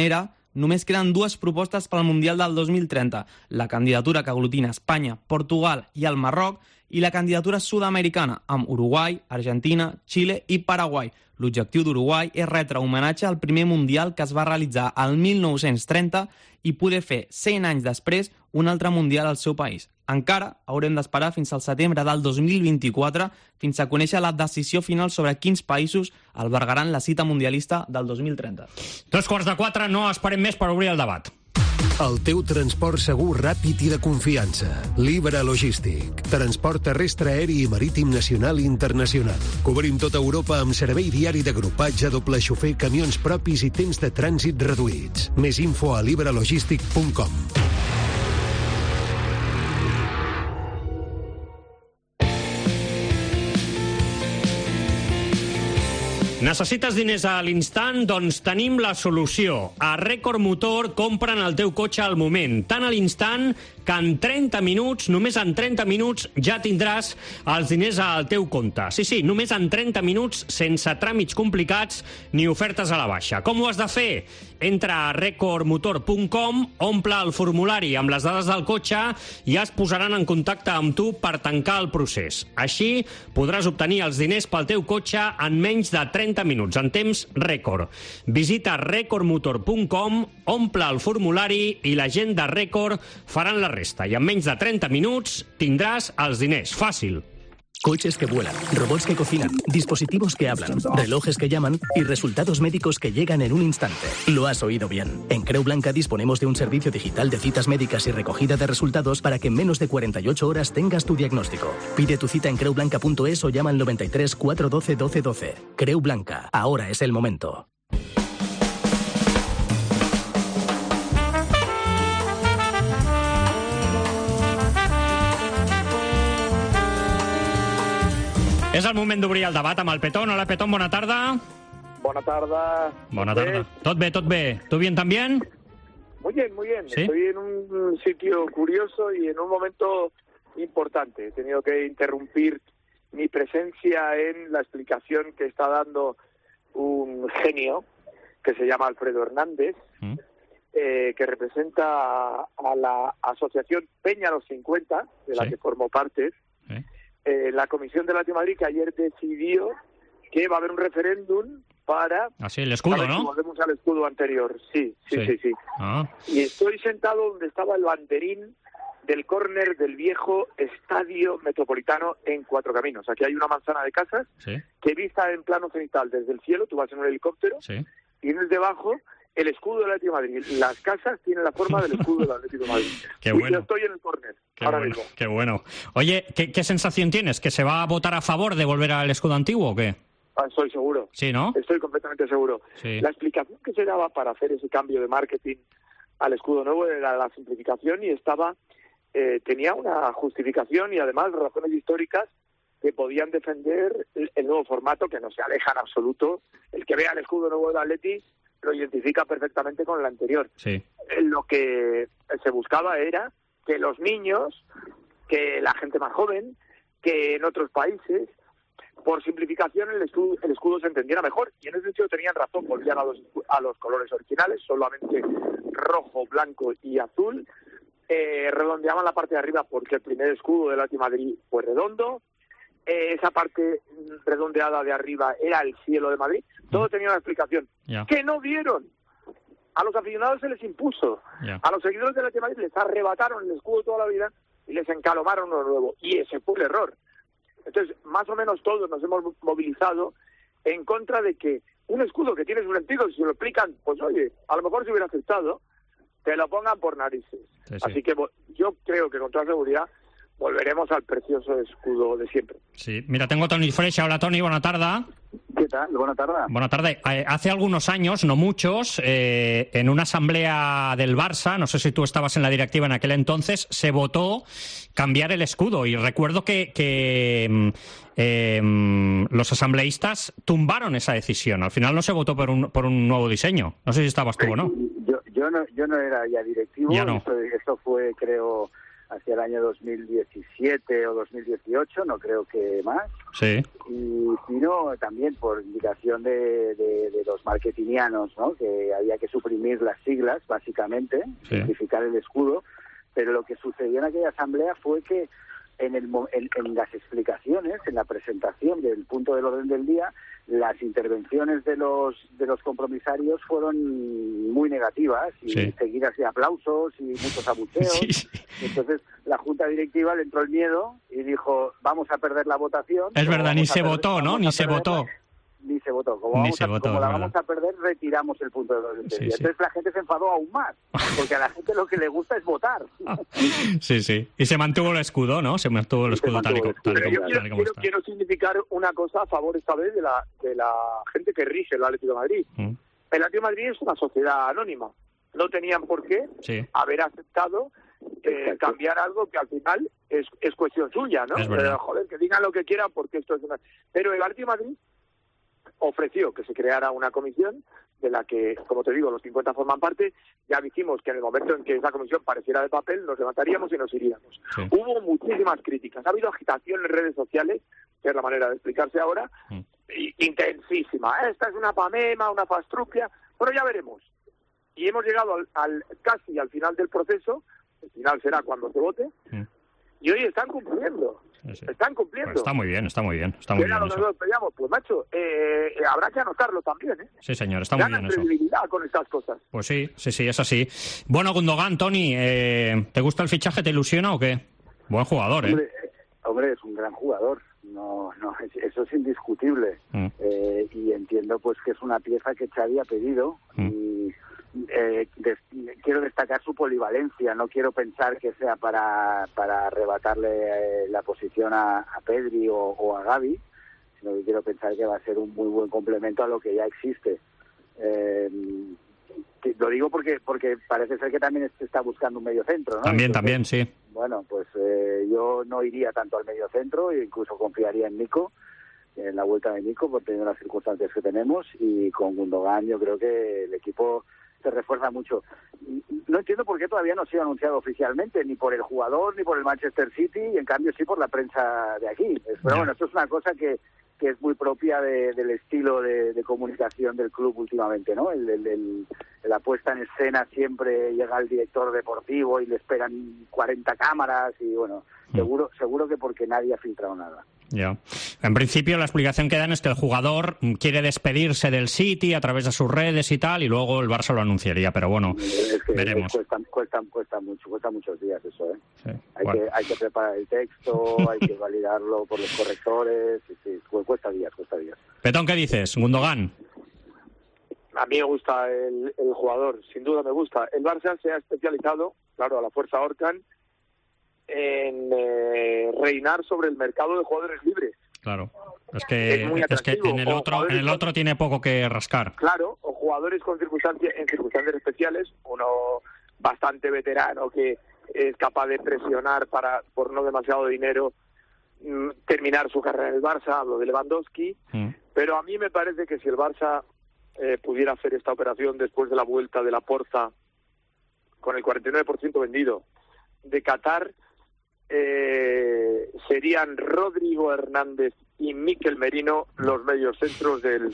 Només queden dues propostes pel Mundial del dos mil trenta, la candidatura que aglutina Espanya, Portugal i el Marroc, i la candidatura sud-americana, amb Uruguai, Argentina, Xile i Paraguai. L'objectiu d'Uruguai és retre homenatge al primer Mundial que es va realitzar al mil nou-cents trenta i poder fer cent anys després un altre Mundial al seu país. Encara haurem d'esperar fins al setembre del dos mil vint-i-quatre fins a conèixer la decisió final sobre quins països albergaran la cita mundialista del dos mil trenta. Dos quarts de quatre, no esperem més per obrir el debat. El teu transport segur, ràpid i de confiança. Libra Logístic. Transport terrestre, aeri i marítim nacional i internacional. Cobrim tota Europa amb servei diari d'agrupatge, doble xofer, camions propis i temps de trànsit reduïts. Més info a libra logistic punt com. Necessites diners a l'instant? Doncs tenim la solució. A Record Motor compren el teu cotxe al moment, tant a l'instant que en trenta minuts, només en trenta minuts, ja tindràs els diners al teu compte. Sí, sí, només en trenta minuts, sense tràmits complicats ni ofertes a la baixa. Com ho has de fer? Entra a record motor punt com, omple el formulari amb les dades del cotxe i ja es posaran en contacte amb tu per tancar el procés. Així podràs obtenir els diners pel teu cotxe en menys de trenta minuts, en temps rècord. Visita record motor punt com, omple el formulari i la gent de Record faran la resta. I en menys de trenta minuts tindràs els diners. Fàcil. Coches que vuelan, robots que cocinan, dispositivos que hablan, relojes que llaman y resultados médicos que llegan en un instante. Lo has oído bien. En Creu Blanca disponemos de un servicio digital de citas médicas y recogida de resultados para que en menos de cuarenta y ocho horas tengas tu diagnóstico. Pide tu cita en creu blanca punto es o llama al noventa y tres, cuatrocientos doce, doce doce. Creu Blanca. Ahora es el momento. És el moment d'obrir el debat amb el Petón. Hola, Petón, bona tarda. Bona tarda. Bona tarda. Tot bé, tot bé. ¿Tú bien también? Muy bien, muy bien. ¿Sí? Estoy en un sitio curioso y en un momento importante. He tenido que interrumpir mi presencia en la explicación que está dando un genio que se llama Alfredo Hernández, ¿Mm? eh, que representa a, a la asociación Peña Los cincuenta, de la ¿Sí? que formo parte. ¿Sí? Eh, la Comisión de Latino Madrid, que ayer decidió que va a haber un referéndum para... Así, el escudo, para ¿no? Si volvemos al escudo anterior, sí, sí, sí, sí. sí. Ah. Y estoy sentado donde estaba el banderín del córner del viejo Estadio Metropolitano en Cuatro Caminos. Aquí hay una manzana de casas sí. que vista en plano cenital desde el cielo, tú vas en un helicóptero, sí. tienes debajo el escudo del Atlético de Madrid. Las casas tienen la forma del escudo del Atlético de Madrid. Qué y bueno. yo estoy en el córner, ahora bueno, mismo. Qué bueno. Oye, ¿qué, ¿qué sensación tienes? ¿Que se va a votar a favor de volver al escudo antiguo o qué? Ah, estoy seguro. Sí, ¿no? Estoy completamente seguro. Sí. La explicación que se daba para hacer ese cambio de marketing al escudo nuevo era la simplificación y estaba eh, tenía una justificación y además razones históricas que podían defender el, el nuevo formato, que no se aleja en absoluto. El que vea el escudo nuevo de Atleti lo identifica perfectamente con el anterior. Sí. Lo que se buscaba era que los niños, que la gente más joven, que en otros países, por simplificación el escudo, el escudo se entendiera mejor. Y en ese sentido tenían razón, volvían a los, a los colores originales, solamente rojo, blanco y azul. Eh, redondeaban la parte de arriba porque el primer escudo del Atlético de Madrid fue redondo. Eh, esa parte redondeada de arriba era el cielo de Madrid. Todo tenía una explicación. Yeah. Que no dieron. A los aficionados se les impuso. Yeah. A los seguidores del Atlético de Madrid les arrebataron el escudo toda la vida y les encalomaron uno nuevo. Y ese fue el error. Entonces, más o menos todos nos hemos movilizado en contra de que un escudo que tiene su sentido, si lo explican, pues oye, a lo mejor se hubiera aceptado, te lo pongan por narices. Sí, sí. Así que yo creo que con toda seguridad volveremos al precioso escudo de siempre. Sí, mira, tengo a Toni Freixa. Hola, Toni, buena tarde. ¿Qué tal? Buena tarde. Buena tarde. Eh, hace algunos años, no muchos, eh, en una asamblea del Barça, no sé si tú estabas en la directiva en aquel entonces, se votó cambiar el escudo. Y recuerdo que, que eh, los asambleístas tumbaron esa decisión. Al final no se votó por un, por un nuevo diseño. No sé si estabas tú o no. Yo, yo no. yo no era ya directivo. Ya no. Esto, esto fue, creo... hacia el año dos mil diecisiete o dos mil dieciocho, no creo que más. Sí. Y vino también por indicación de, de, de los marketingianos, ¿no? Que había que suprimir las siglas, básicamente, sí. simplificar el escudo, pero lo que sucedió en aquella asamblea fue que en, el, en, en las explicaciones, en la presentación del punto del orden del día, las intervenciones de los de los compromisarios fueron muy negativas y sí. seguidas de aplausos y muchos abucheos. Sí, sí. Entonces la junta directiva le entró el miedo y dijo, vamos a perder la votación. Es verdad, ni se perder, votó, ¿no? Ni se votó. Ni se votó. Como, Ni vamos se a, votó, como la verdad. vamos a perder, retiramos el punto del orden del Sí, día. sí. Entonces la gente se enfadó aún más, porque a la gente lo que le gusta es votar. Sí, sí. Y se mantuvo el escudo, ¿no? Se mantuvo el escudo tal y como, tal y Pero yo como, quiero, tal y como quiero, está. quiero significar una cosa a favor esta vez de la, de la gente que rige el Atlético de Madrid. Mm. El Atlético de Madrid es una sociedad anónima. No tenían por qué Sí. haber aceptado eh, cambiar algo que al final es, es cuestión suya, ¿no? Es verdad. Eh, joder, que digan lo que quieran porque esto es una... Pero el Atlético de Madrid ofreció que se creara una comisión de la que, como te digo, los cincuenta forman parte. Ya dijimos que en el momento en que esa comisión pareciera de papel, nos levantaríamos y nos iríamos. Sí. Hubo muchísimas críticas. Ha habido agitación en redes sociales, que es la manera de explicarse ahora, Mm. y- intensísima. Esta es una pamema, una fastrupia. Bueno, ya veremos. Y hemos llegado al, al casi al final del proceso. El final será cuando se vote. Mm. Y hoy están cumpliendo. Sí, sí. Están cumpliendo. Pues está muy bien, está muy bien. Está muy Que era bien lo que eso. nosotros pedíamos. Pues, macho, eh, eh, habrá que anotarlo también, ¿eh? Sí, señor, está muy Ganan bien eso. credibilidad con estas cosas. Pues sí, sí, sí, es así. Bueno, Gundogan, Tony, eh, ¿te gusta el fichaje? ¿Te ilusiona o qué? Buen jugador, ¿eh? Hombre, hombre, es un gran jugador. No, no, es- eso es indiscutible. Mm. Eh, y entiendo pues que es una pieza que Xavi ha pedido y eh, des- quiero destacar su polivalencia. No quiero pensar que sea para, para arrebatarle eh, la posición a, a Pedri o, o a Gavi, sino que quiero pensar que va a ser un muy buen complemento a lo que ya existe. Eh, que- lo digo porque porque parece ser que también se está buscando un medio centro, ¿no? También, Entonces, también, sí. bueno, pues eh, yo no iría tanto al medio centro e incluso confiaría en Nico, en la vuelta de Nico, por tener las circunstancias que tenemos, y con Gundogan yo creo que el equipo se refuerza mucho. Y no entiendo por qué todavía no se ha anunciado oficialmente, ni por el jugador, ni por el Manchester City, y en cambio sí por la prensa de aquí. Pero Ya. bueno, esto es una cosa que, que es muy propia de- del estilo de, de comunicación del club últimamente, ¿no? El, el- el- la puesta en escena, siempre llega el director deportivo y le esperan cuarenta cámaras y bueno, seguro seguro que porque nadie ha filtrado nada. Ya. En principio, la explicación que dan es que el jugador mm, quiere despedirse del City a través de sus redes y tal, y luego el Barça lo anunciaría, pero bueno, Es que veremos. cuesta, cuesta, cuesta mucho, cuesta muchos días eso, ¿eh? Sí, Hay, bueno. que, hay que preparar el texto, hay que validarlo por los correctores, y sí, cu- cuesta días, cuesta días. Petón, ¿qué dices? Gundogan. A mí me gusta el, el jugador, sin duda me gusta. El Barça se ha especializado, claro, a la fuerza Orcan, en eh, reinar sobre el mercado de jugadores libres. Claro. Es que, Es muy es que atractivo. en el O otro, en jugadores el otro tiene poco que rascar. Claro, o jugadores con circunstancias, en circunstancias especiales, uno bastante veterano que es capaz de presionar para por no demasiado dinero mm, terminar su carrera en el Barça, hablo de Lewandowski, Mm. pero a mí me parece que si el Barça eh, pudiera hacer esta operación después de la vuelta de la Porta con el cuarenta y nueve por ciento vendido de Qatar, eh, serían Rodrigo Hernández y Mikel Merino los medios centros del,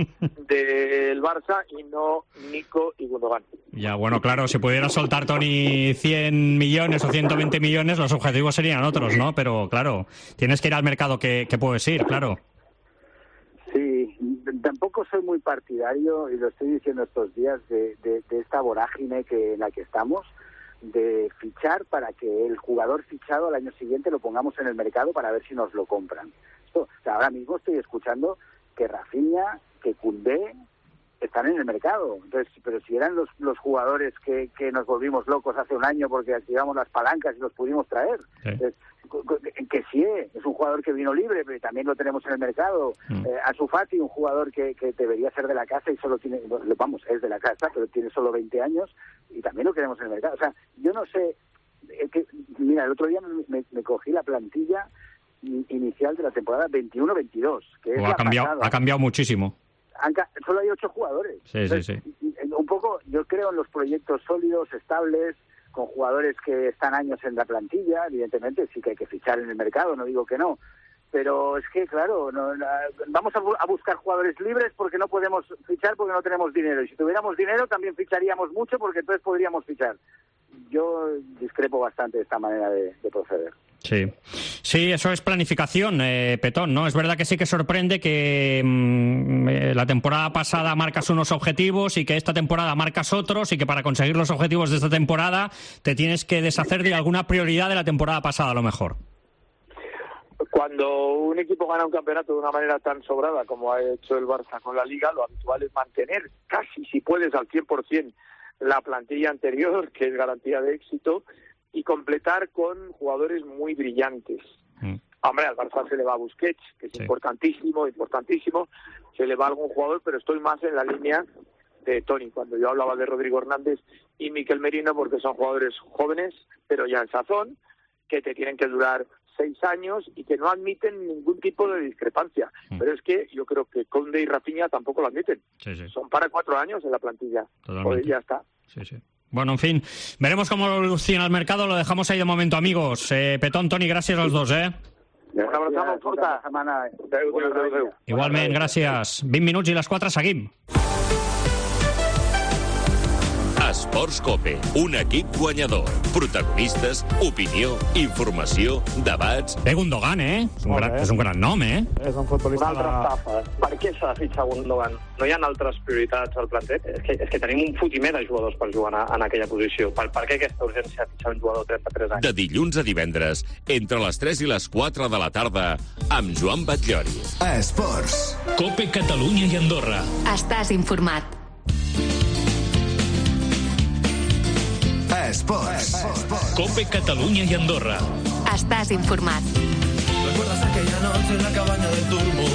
del Barça y no Nico y Gundogan. Ya, bueno, claro, si pudiera soltar Tony cien millones o ciento veinte millones, los objetivos serían otros, ¿no? Pero claro, tienes que ir al mercado que, que puedes ir, claro. Sí, tampoco soy muy partidario, y lo estoy diciendo estos días, de, de, de esta vorágine que en la que estamos, de fichar para que el jugador fichado al año siguiente lo pongamos en el mercado para ver si nos lo compran. Esto, o sea, ahora mismo estoy escuchando que Rafinha, que Koundé están en el mercado. Entonces, pero si eran los, los jugadores que, que nos volvimos locos hace un año porque activamos las palancas y los pudimos traer. Sí. Entonces, que sí es un jugador que vino libre, pero también lo tenemos en el mercado. Mm. Eh, Ansu Fati, un jugador que, que debería ser de la casa y solo tiene, vamos, es de la casa, pero tiene solo veinte años y también lo tenemos en el mercado. O sea, yo no sé, eh, que, mira, el otro día me, me, me cogí la plantilla inicial de la temporada veintiuno veintidós, que es O la ha cambiado, pasada. ha cambiado muchísimo. Han ca- solo hay ocho jugadores. Sí, sí, sí. Un poco, yo creo en los proyectos sólidos, estables, con jugadores que están años en la plantilla. Evidentemente sí que hay que fichar en el mercado, no digo que no. Pero es que, claro, no, la, vamos a, bu- a buscar jugadores libres porque no podemos fichar porque no tenemos dinero. Y si tuviéramos dinero también ficharíamos mucho porque entonces podríamos fichar. Yo discrepo bastante de esta manera de, de proceder. Sí, sí, eso es planificación, eh, Petón, ¿no? Es verdad que sí que sorprende que mmm, eh, la temporada pasada marcas unos objetivos y que esta temporada marcas otros y que para conseguir los objetivos de esta temporada te tienes que deshacer de alguna prioridad de la temporada pasada, a lo mejor. Cuando un equipo gana un campeonato de una manera tan sobrada como ha hecho el Barça con la Liga, lo habitual es mantener casi, si puedes, al cien por ciento la plantilla anterior, que es garantía de éxito, y completar con jugadores muy brillantes. Mm. Hombre, al Barça se le va a Busquets, que es sí. importantísimo, importantísimo, se le va a algún jugador, pero estoy más en la línea de Toni, cuando yo hablaba de Rodrigo Hernández y Mikel Merino, porque son jugadores jóvenes, pero ya en sazón, que te tienen que durar seis años y que no admiten ningún tipo de discrepancia. Mm. Pero es que yo creo que Koundé y Rafinha tampoco lo admiten. Sí, sí. Son para cuatro años en la plantilla. Totalmente. Pues ya está. Sí, sí. Bueno, en fin, veremos cómo evoluciona el mercado, lo dejamos ahí de momento, amigos. Eh, Petón, Toni, gràcies als dos, eh? Una abraçada molt forta. Igualment, gràcies. vint minuts i les quatre, seguim. Esports Cope, un equip guanyador. Protagonistes, opinió, informació, debats... Bé, Gundogan, eh? És un, gran, és un gran nom, eh? És un futbolista... Una altra estafa. Per què s'ha de fitxar Gundogan? No hi ha altres prioritats al planter? És que, és que tenim un fotimer de jugadors per jugar en, en aquella posició. Per, per què aquesta urgència de fitxar un jugador de trenta-tres anys? De dilluns a divendres, entre les tres i les quatre de la tarda, amb Joan Batllori. Esports. Cope Catalunya i Andorra. Estàs informat. Esports. Cope Catalunya i Andorra. Estàs informat. ¿Recuerdas aquella noche en la cabaña del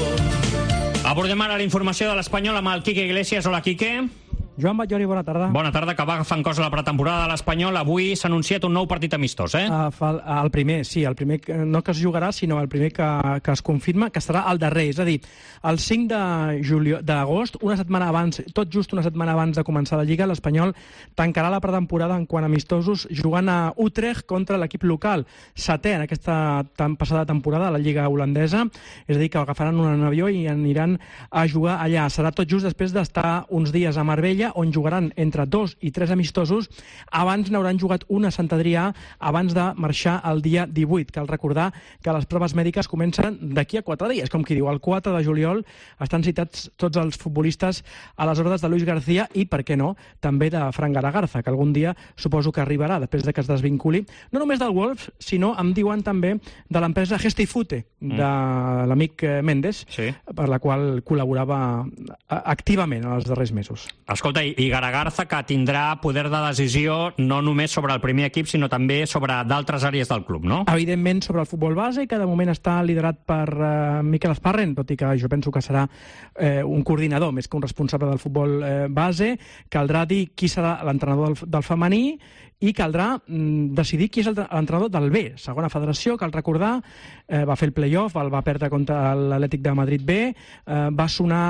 Turbo? Abordem ara la informació de l'Espanyol amb el Quique Iglesias. Hola, Quique. Joan Batllori, bona tarda. Bona tarda, que va agafant cos a la pretemporada de l'Espanyol. Avui s'ha anunciat un nou partit amistós, eh? Uh, el, el primer, sí, el primer, no que es jugarà, sinó el primer que, que es confirma, que serà el darrer, és a dir, el cinc d'agost, una setmana abans, tot just una setmana abans de començar la Lliga, l'Espanyol tancarà la pretemporada en quant a amistosos jugant a Utrecht contra l'equip local, setè en aquesta tan passada temporada a la Lliga holandesa, és a dir, que agafaran un avió i aniran a jugar allà. Serà tot just després d'estar uns dies a Marbella, on jugaran entre dos i tres amistosos. Abans n'hauran jugat una a Sant Adrià abans de marxar el dia divuit. Cal recordar que les proves mèdiques comencen d'aquí a quatre dies, com qui diu. El quatre de juliol estan citats tots els futbolistes a les ordres de Luis García i, per què no, també de Fran Garagarza, que algun dia suposo que arribarà després de que es desvinculi, no només del Wolves, sinó, em diuen també, de l'empresa Gestifute, de mm. l'amic Méndez, sí. per la qual col·laborava activament en els darrers mesos. Escolta, i Garagarza, que tindrà poder de decisió no només sobre el primer equip, sinó també sobre d'altres àrees del club, no? Evidentment sobre el futbol base, que de moment està liderat per uh, Mikel Esparren, tot i que jo penso que serà eh, un coordinador més que un responsable del futbol eh, base. Caldrà dir qui serà l'entrenador del, del femení i caldrà mm, decidir qui és l'entrenador del B, segona federació, cal recordar, eh, va fer el play-off, el va perdre contra l'Atlètic de Madrid B, eh, va sonar,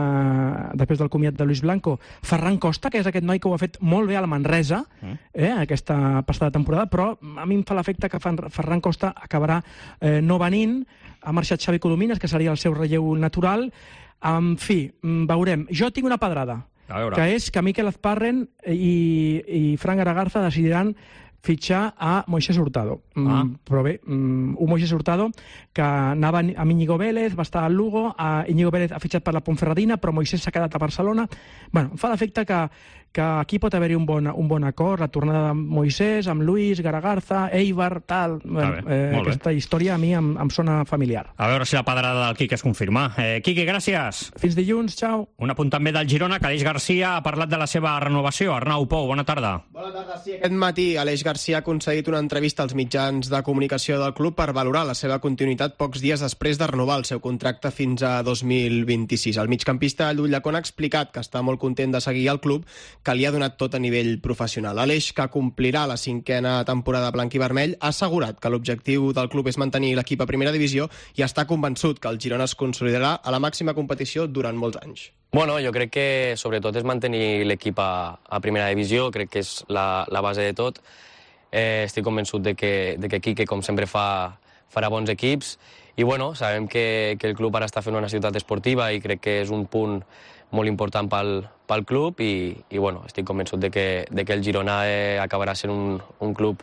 eh, després del comiat de Luis Blanco, Ferran Costa, que és aquest noi que ho ha fet molt bé al Manresa, eh, aquesta passada temporada, però a mi em fa l'efecte que Ferran Costa acabarà eh, no venint, ha marxat Xavi Colomines, que seria el seu relleu natural. En fi, veurem. Jo tinc una pedrada, que és que Mikel Esparren i, i Fran Garagarza decidiran fitxar a Moisés Hurtado. Ah. Mm, però bé, mm, un Moisés Hurtado que anava amb Íñigo Vélez, va estar al Lugo, a Íñigo Vélez ha fitxat per la Ponferradina, però Moisés s'ha quedat a Barcelona. Bueno, em fa l'efecte que, que aquí pot haver-hi un bon, un bon acord, la tornada de Moisés, amb Luis, Garagarza, Eibar, tal... Bueno, bé, eh, aquesta bé. Història a mi em, em sona familiar. A veure si la pedrada del Quique es confirma. Eh, Quique, gràcies. Fins dilluns, xau. Un apunt també del Girona, que Aleix Garcia ha parlat de la seva renovació. Arnau Pou, bona tarda. Bona tarda, sí. Aquest matí Aleix Garcia ha concedit una entrevista als mitjans de comunicació del club per valorar la seva continuïtat pocs dies després de renovar el seu contracte fins a dos mil vint-i-sis. El migcampista Llull Llacón ha explicat que està molt content de seguir al club, que li ha donat tot a nivell professional. Aleix, que complirà la cinquena temporada blanc i vermell, ha assegurat que l'objectiu del club és mantenir l'equip a primera divisió i està convençut que el Girona es consolidarà a la màxima competició durant molts anys. Bueno, jo crec que sobretot és mantenir l'equip a, a primera divisió, crec que és la, la base de tot, Eh, estic convençut de que, de que Quique, com sempre, fa, farà bons equips. I bueno, sabem que, que el club ara està fent una ciutat esportiva i crec que és un punt molt important pel, pel club i, i bueno, estic convençut de que, de que el Girona eh, acabarà sent un, un club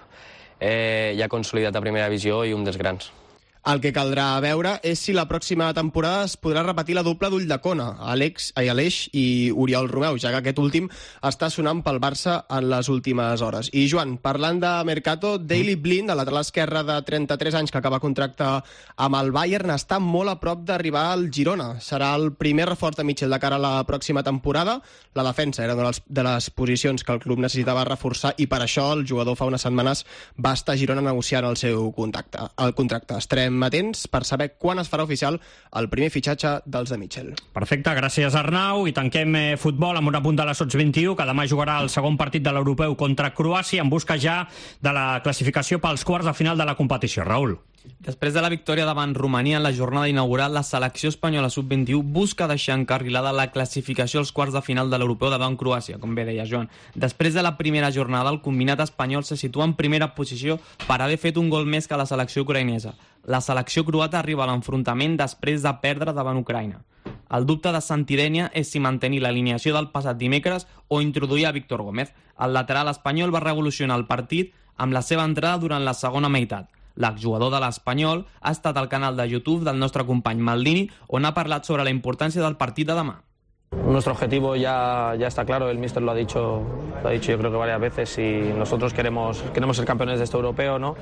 eh, ja consolidat a primera divisió i un dels grans. El que caldrà veure és si la pròxima temporada es podrà repetir la dupla d'Ulldecona, Àlex, Aleix i Oriol Romeu, ja que aquest últim està sonant pel Barça en les últimes hores. I Joan, parlant de Mercato, Daley Blind, el lateral esquerre de trenta-tres anys que acaba contracte amb el Bayern, està molt a prop d'arribar al Girona. Serà el primer reforç de Mitchell de cara a la pròxima temporada. La defensa era una de les posicions que el club necessitava reforçar i per això el jugador fa unes setmanes va estar a Girona negociant el seu contracte. El contracte. Estarem atents per saber quan es farà oficial el primer fitxatge dels de Mitchell. Perfecte, gràcies Arnau. I tanquem eh, futbol amb una punta a les Sots vint i u, que demà jugarà el segon partit de l'Europeu contra Croàcia en busca ja de la classificació pels quarts de final de la competició. Raül. Després de la victòria davant Romania en la jornada inaugural, la selecció espanyola sub vint i u busca deixar encarrilada la classificació als quarts de final de l'Europeu davant Croàcia, com bé deia Joan. Després de la primera jornada, el combinat espanyol se situa en primera posició per haver fet un gol més que la selecció ucraïnesa. La selecció croata arriba a l'enfrontament després de perdre davant Ucraïna. El dubte de Santidènia és si mantenir l'alineació del passat dimecres o introduir a Víctor Gómez. El lateral espanyol va revolucionar el partit amb la seva entrada durant la segona meitat. L'exjugador de l'Espanyol ha estat al canal de YouTube del nostre company Maldini, on ha parlat sobre la importància del partit de demà. Nuestro objetivo ya, ya está claro, el míster lo ha dicho, lo ha dicho yo creo que varias veces y nosotros queremos, queremos ser campeones de este europeo, ¿no?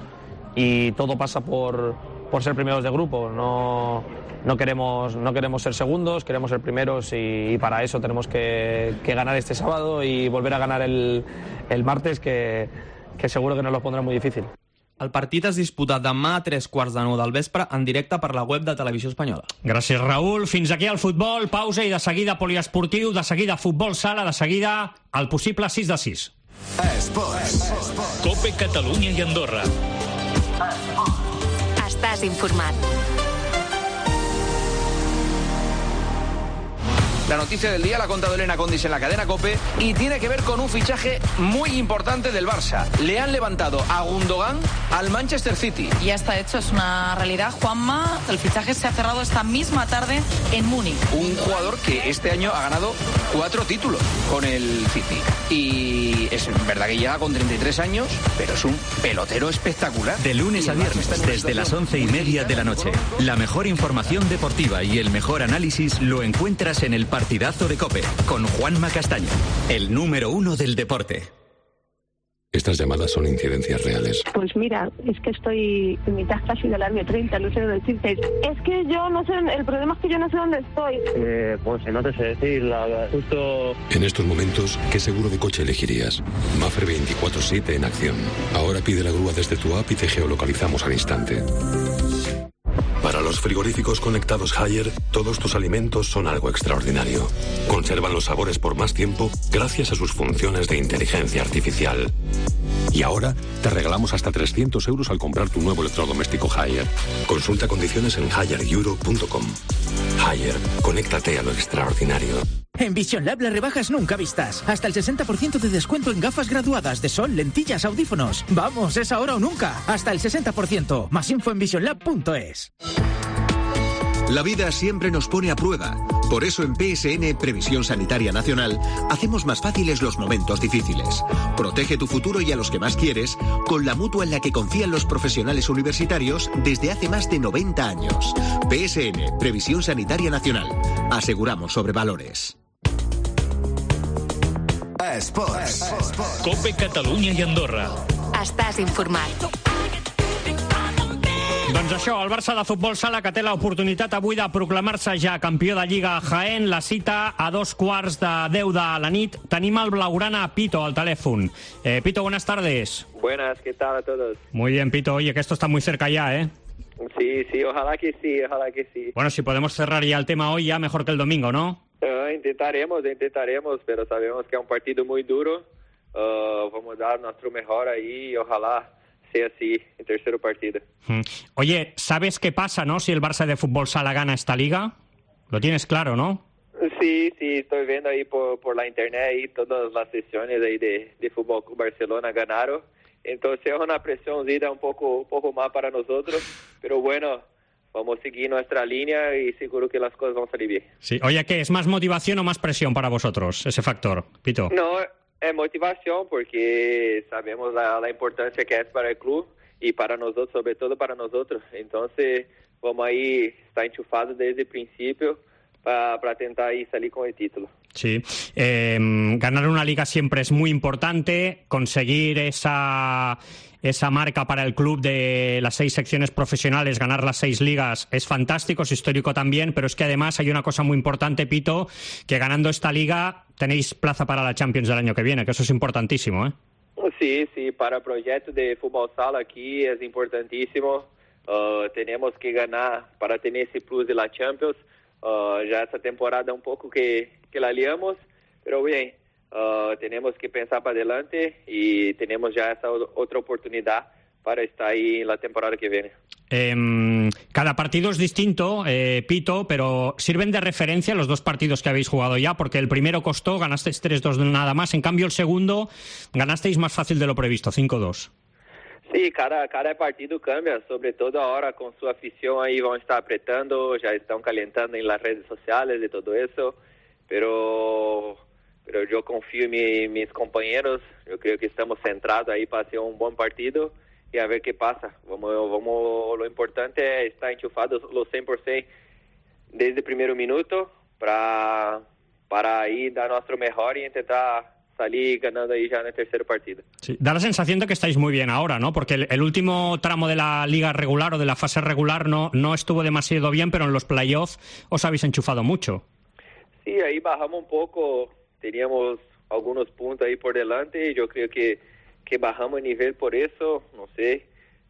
Y todo pasa por, por ser primeros de grupo, no, no, queremos, no queremos ser segundos, queremos ser primeros y, y para eso tenemos que, que ganar este sábado y volver a ganar el, el martes, que, que seguro que nos lo pondrá muy difícil. El partit es disputa demà a tres quarts de nou del vespre en directe per la web de Televisió Espanyola. Gràcies, Raül. Fins aquí el futbol. Pausa i de seguida poliesportiu, de seguida futbol sala, de seguida el possible sis de sis. Esports. Cope Catalunya i Andorra. Estàs informat. La noticia del día la ha contado Elena Condis en la cadena COPE y tiene que ver con un fichaje muy importante del Barça. Le han levantado a Gundogan al Manchester City. Ya está hecho, es una realidad. Juanma, el fichaje se ha cerrado esta misma tarde en Múnich. Un jugador que este año ha ganado cuatro títulos con el City. Y es verdad que llega con treinta y tres años, pero es un pelotero espectacular. De lunes a viernes, desde las once y media de la noche. La mejor información deportiva y el mejor análisis lo encuentras en el Partidazo de COPE, con Juanma Castaño, el número uno del deporte. Estas llamadas son incidencias reales. Pues mira, es que estoy en mitad casi del año treinta, no sé dónde decirte. Es que yo no sé, el problema es que yo no sé dónde estoy. Eh, pues no te sé decir, la, justo... En estos momentos, ¿qué seguro de coche elegirías? Mafre veinticuatro siete en acción. Ahora pide la grúa desde tu app y te geolocalizamos al instante. Para los frigoríficos conectados Haier, todos tus alimentos son algo extraordinario. Conservan los sabores por más tiempo gracias a sus funciones de inteligencia artificial. Y ahora te regalamos hasta trescientos euros al comprar tu nuevo electrodoméstico Haier. Consulta condiciones en haier euro punto com. Haier, conéctate a lo extraordinario. En Vision Lab las rebajas nunca vistas. Hasta el sesenta por ciento de descuento en gafas graduadas de sol, lentillas, audífonos. Vamos, es ahora o nunca. Hasta el sesenta por ciento. Más info en vision lab punto es. La vida siempre nos pone a prueba. Por eso en P S N Previsión Sanitaria Nacional hacemos más fáciles los momentos difíciles. Protege tu futuro y a los que más quieres con la mutua en la que confían los profesionales universitarios desde hace más de noventa años. P S N Previsión Sanitaria Nacional. Aseguramos sobre valores. Esports. Cope Catalunya i Andorra. Estàs informat. Doncs això, el Barça de futbol sala, que té l'oportunitat avui de proclamar-se ja campió de Lliga a Jaén, la cita a dos quarts de deu de la nit. Tenim el blaugrana Pito al teléfono. Eh, Pito, buenas tardes. Buenas, ¿qué tal a todos? Muy bien, Pito. Oye, que esto está muy cerca ya, ¿eh? Sí, sí, ojalá que sí, ojalá que sí. Bueno, si podemos cerrar ya el tema hoy, ya mejor que el domingo, ¿no? Uh, intentaremos, intentaremos, pero sabemos que es un partido muy duro. Uh, vamos a dar nuestro mejor ahí y ojalá sea así el tercer partido. Hmm. Oye, ¿sabes qué pasa, no? Si el Barça de fútbol sala gana esta liga. Lo tienes claro, ¿no? Sí, sí, estoy viendo ahí por, por la internet ahí todas las sesiones ahí de, de Fútbol Club Barcelona ganaron entonces es una presióncita un poco, un poco más para nosotros, pero bueno, vamos a seguir nuestra línea y seguro que las cosas van a salir bien. Sí. Oye, ¿qué es más motivación o más presión para vosotros, ese factor, Pito? No, es motivación porque sabemos la, la importancia que es para el club y para nosotros, sobre todo para nosotros. Entonces, vamos ahí, está enchufado desde el principio para, para tentar ahí salir con el título. Sí, eh, ganar una liga siempre es muy importante, conseguir esa, esa marca para el club de las seis secciones profesionales, ganar las seis ligas es fantástico, es histórico también, pero es que además hay una cosa muy importante, Pito, que ganando esta liga tenéis plaza para la Champions del año que viene, que eso es importantísimo, ¿eh? Sí, sí, para el proyecto de fútbol sala aquí es importantísimo, uh, tenemos que ganar para tener ese plus de la Champions. Uh, ya esta temporada un poco que, que la liamos, pero bien, uh, tenemos que pensar para adelante y tenemos ya esa otra oportunidad para estar ahí en la temporada que viene. Eh, cada partido es distinto, eh, Pito, pero sirven de referencia los dos partidos que habéis jugado ya, porque el primero costó, ganasteis tres dos nada más, en cambio el segundo ganasteis más fácil de lo previsto, cinco dos. Sí, cada, cada partido cambia, sobre todo ahora con su afición ahí van a estar apretando, ya están calentando en las redes sociales y todo eso, pero, pero yo confío en mi, mis compañeros, yo creo que estamos centrados ahí para hacer un buen partido y a ver qué pasa. Vamos, vamos, lo importante es estar enchufados los cien por ciento desde el primer minuto para, para ahí dar nuestro mejor y intentar salir ganando ahí ya en el tercer partido. Sí, da la sensación de que estáis muy bien ahora, ¿no? Porque el, el último tramo de la liga regular o de la fase regular no, no estuvo demasiado bien, pero en los playoffs os habéis enchufado mucho. Sí, ahí bajamos un poco, teníamos algunos puntos ahí por delante y yo creo que, que bajamos el nivel por eso, no sé,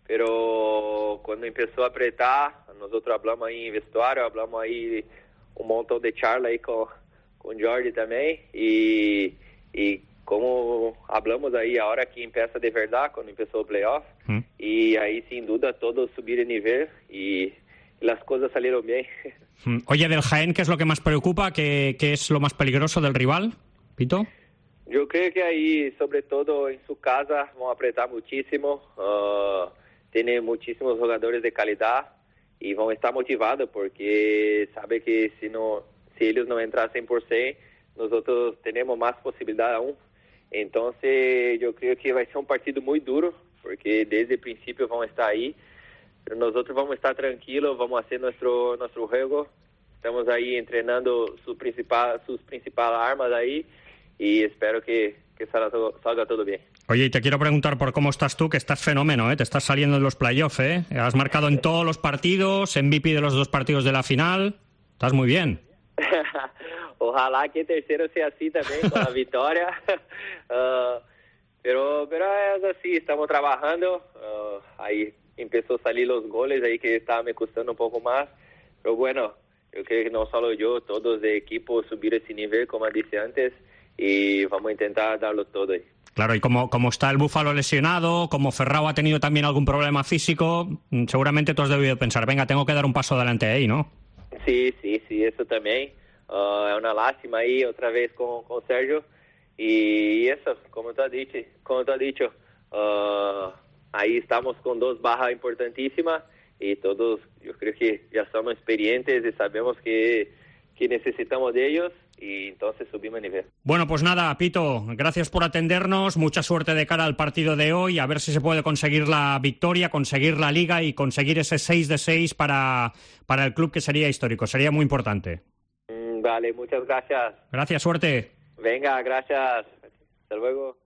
pero cuando empezó a apretar, nosotros hablamos ahí en vestuario, hablamos ahí un montón de charla ahí con, con Jordi también y... Y como hablamos ahí ahora que empieza de verdad, cuando empezó el playoff, mm. y ahí sin duda todos subir el nivel y las cosas salieron bien. Mm. Oye, del Jaén, ¿qué es lo que más preocupa? ¿Qué, qué es lo más peligroso del rival, Pito? Yo creo que ahí, sobre todo en su casa, van a apretar muchísimo, uh, tiene muchísimos jugadores de calidad y van a estar motivados porque sabe que si, no, si ellos no entran cien por ciento, nosotros tenemos más posibilidad aún. Entonces yo creo que va a ser un partido muy duro, porque desde el principio vamos a estar ahí, pero nosotros vamos a estar tranquilos, vamos a hacer nuestro nuestro juego, estamos ahí entrenando su principal, sus principales armas ahí y espero que, que salga, todo, salga todo bien. Oye, y te quiero preguntar por cómo estás tú, que estás fenómeno, ¿eh? Te estás saliendo en los playoffs, ¿eh? Has marcado en todos los partidos, M V P de los dos partidos de la final, estás muy bien. Ojalá que el tercero sea así también, con la victoria. uh, pero, pero es así, estamos trabajando. Uh, ahí empezó a salir los goles, ahí que estaba me costando un poco más. Pero bueno, yo creo que no solo yo, todos de equipo subir ese nivel, como dije antes, y vamos a intentar darlo todo ahí. Claro, y como, como está el Búfalo lesionado, como Ferrao ha tenido también algún problema físico, seguramente tú has debido pensar, venga, tengo que dar un paso adelante ahí, ¿no? Sí, sí, sí, eso también. Uh, es una lástima ahí otra vez con, con Sergio y eso, como tú has dicho, como tú has dicho uh, ahí estamos con dos bajas importantísimas y todos yo creo que ya somos experientes y sabemos que, que necesitamos de ellos y entonces subimos el nivel. Bueno, pues nada, Pito, gracias por atendernos, mucha suerte de cara al partido de hoy, a ver si se puede conseguir la victoria, conseguir la liga y conseguir ese seis de seis para, para el club, que sería histórico, sería muy importante. Vale, muchas gracias. Gracias, suerte. Venga, gracias. Hasta luego.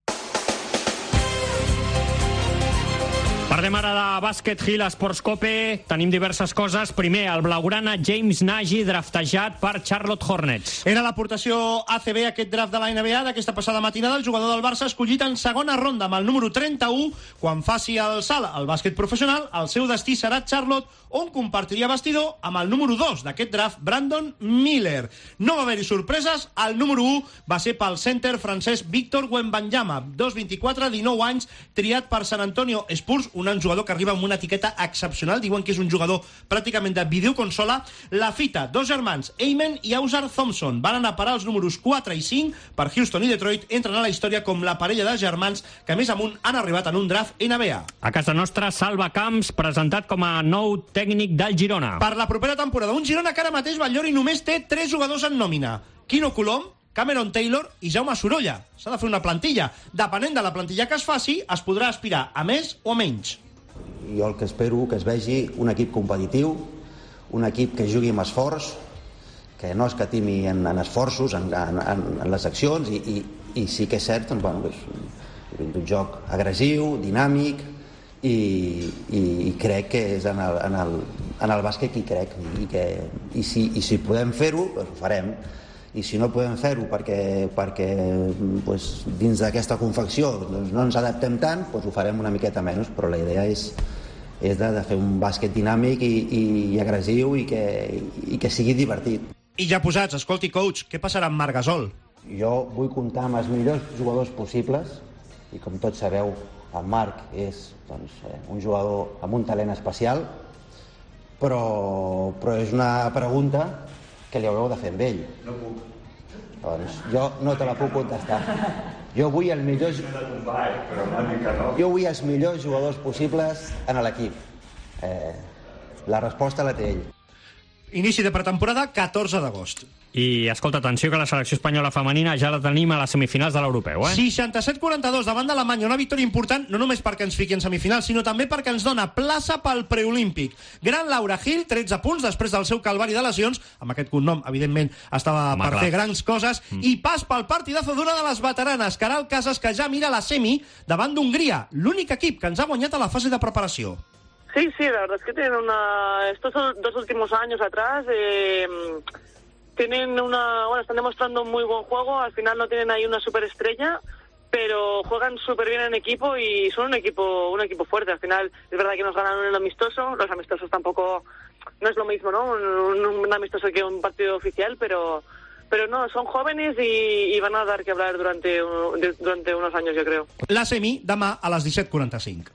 Parlem ara de bàsquet, Gil, Esports Cope. Tenim diverses coses. Primer, el blaugrana James Nagy, draftejat per Charlotte Hornets. Era l'aportació A C B, aquest draft de la N B A d'aquesta passada matinada. El jugador del Barça escollit en segona ronda amb el número trenta-u. Quan faci el salt al bàsquet professional, el seu destí serà Charlotte, on compartiria vestidor amb el número dos d'aquest draft, Brandon Miller. No va haver-hi sorpreses. El número u va ser pel center francès Victor Wembanyama, dos vint-i-quatre, dinou anys, triat per San Antonio Spurs, un un jugador que arriba amb una etiqueta excepcional, diuen que és un jugador pràcticament de videoconsola. La fita, dos germans, Eamon i Ausar Thompson, van anar a parar els números quatre i cinc per Houston i Detroit, entren a la història com la parella de germans que més amunt han arribat en un draft N B A. A casa nostra, Salva Camps, presentat com a nou tècnic del Girona. Per la propera temporada, un Girona que ara mateix Batllori només té tres jugadors en nòmina. Quino Colom, Cameron Taylor i Jaume Sorolla. S'ha de fer una plantilla. Depenent de la plantilla que es faci, es podrà aspirar a més o a menys. Jo el que espero que es vegi un equip competitiu, un equip que jugui amb esforç, que no escatimi en, en esforços, en, en, en les accions, i, i, i sí que és cert, doncs, bueno, és un, un joc agressiu, dinàmic, i, i, i crec que és en el, en el, en el bàsquet que hi crec, i, que, i, si, i si podem fer-ho, doncs ho farem, i si no podem fer-ho perquè, perquè doncs, dins d'aquesta confecció doncs, no ens adaptem tant, doncs ho farem una miqueta menys, però la idea és és de, de fer un bàsquet dinàmic i, i, i agressiu i que, i que sigui divertit. I ja posats, escolti, coach, què passarà amb Marc Gasol? Jo vull comptar amb els millors jugadors possibles i, com tots sabeu, el Marc és doncs, un jugador amb un talent especial, però, però és una pregunta que li haureu de fer amb ell. No puc. Doncs jo no te la puc contestar. Jo vull el millor... Jo vull els millors jugadors possibles en l'equip. Eh, la resposta la té ell. Inici de pretemporada, catorze d'agost. I, escolta, atenció que la selecció espanyola femenina ja la tenim a les semifinals de l'Europeu, eh? seixanta-set quaranta-dos davant d'Alemanya, una victòria important, no només perquè ens fiqui en semifinals, sinó també perquè ens dona plaça pel preolímpic. Gran Laura Gil, tretze punts després del seu calvari de lesions, amb aquest cognom, evidentment, estava Home, per clar. fer grans coses, mm. i pas pel partidazo d'una de les veteranes, Caral Casas, que ja mira la semi davant d'Hongria, l'únic equip que ens ha guanyat a la fase de preparació. Sí, sí, la verdad es que tienen una... Estos dos últimos años atrás... Eh... Tienen una, bueno, están demostrando un muy buen juego, al final no tienen ahí una superestrella, pero juegan súper bien en equipo y son un equipo un equipo fuerte. Al final es verdad que nos ganaron en el amistoso, los amistosos tampoco, no es lo mismo, ¿no? Un, un amistoso que un partido oficial, pero pero no, son jóvenes y, y van a dar que hablar durante, durante unos años, yo creo. La semi demà a les disset quaranta-cinc.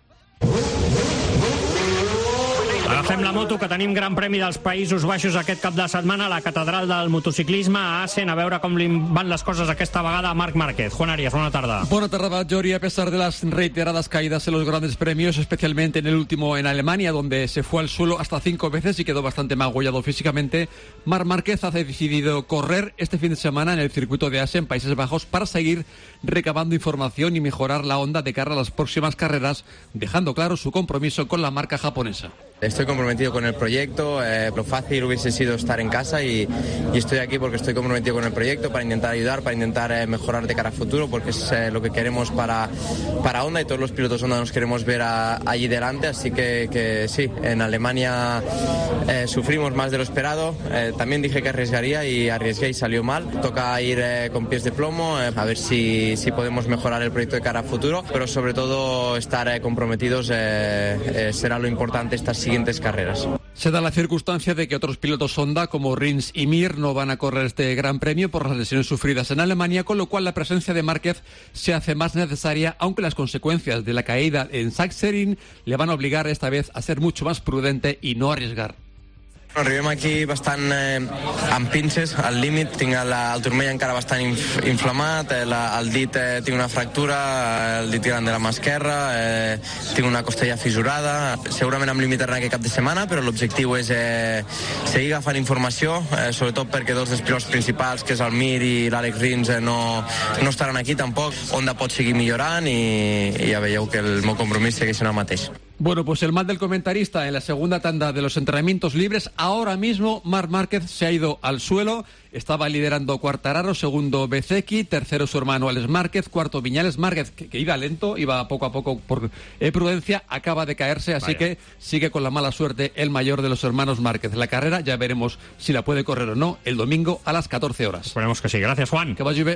Agafem la moto, que tenim Gran Premi dels Països Baixos aquest cap de setmana a la Catedral del Motociclisme a Assen, a veure com li van les coses aquesta vegada a Marc Márquez. Juan Arias, buena tarde. Buena tarde, Batllori. A pesar de las reiteradas caídas en los grandes premios, especialmente en el último en Alemania, donde se fue al suelo hasta cinco veces y quedó bastante magullado físicamente, Marc Márquez ha decidido correr este fin de semana en el circuito de Assen, Países Bajos, para seguir recabando información y mejorar la onda de cara a las próximas carreras, dejando claro su compromiso con la marca japonesa. Estoy comprometido con el proyecto, eh, lo fácil hubiese sido estar en casa y, y estoy aquí porque estoy comprometido con el proyecto para intentar ayudar, para intentar eh, mejorar de cara a futuro, porque es eh, lo que queremos para, para Honda y todos los pilotos Honda nos queremos ver a, allí delante, así que, que sí, en Alemania eh, sufrimos más de lo esperado, eh, también dije que arriesgaría y arriesgué y salió mal, toca ir eh, con pies de plomo, eh, a ver si, si podemos mejorar el proyecto de cara a futuro, pero sobre todo estar eh, comprometidos eh, eh, será lo importante estas siguientes carreras. Se da la circunstancia de que otros pilotos Honda como Rins y Mir no van a correr este Gran Premio por las lesiones sufridas en Alemania, con lo cual la presencia de Márquez se hace más necesaria, aunque las consecuencias de la caída en Sachsenring le van a obligar esta vez a ser mucho más prudente y no arriesgar. Arribem aquí bastant eh, amb pinces, al límit, tinc el, el turmell encara bastant inf, inflamat, eh, la, el dit eh, tinc una fractura, eh, el dit gran de la mà esquerra, eh, tinc una costella fissurada, segurament em limitaré aquest cap de setmana, però l'objectiu és eh, seguir agafant informació, eh, sobretot perquè dos dels pilots principals, que és el Mir i l'Àlex Rins, eh, no, no estaran aquí tampoc, Honda pot seguir millorant i, i ja veieu que el meu compromís segueix el mateix. Bueno, pues el mal del comentarista en la segunda tanda de los entrenamientos libres. Ahora mismo Marc Márquez se ha ido al suelo. Estaba liderando Quartararo, segundo Bezzecchi, tercero su hermano Alex Márquez, cuarto Viñales. Márquez, que, que iba lento, iba poco a poco por eh, prudencia, acaba de caerse, así Vaya. que sigue con la mala suerte el mayor de los hermanos Márquez. La carrera ya veremos si la puede correr o no el domingo a las catorce horas. Esperemos que sí. Gracias, Juan. Que vaya bien.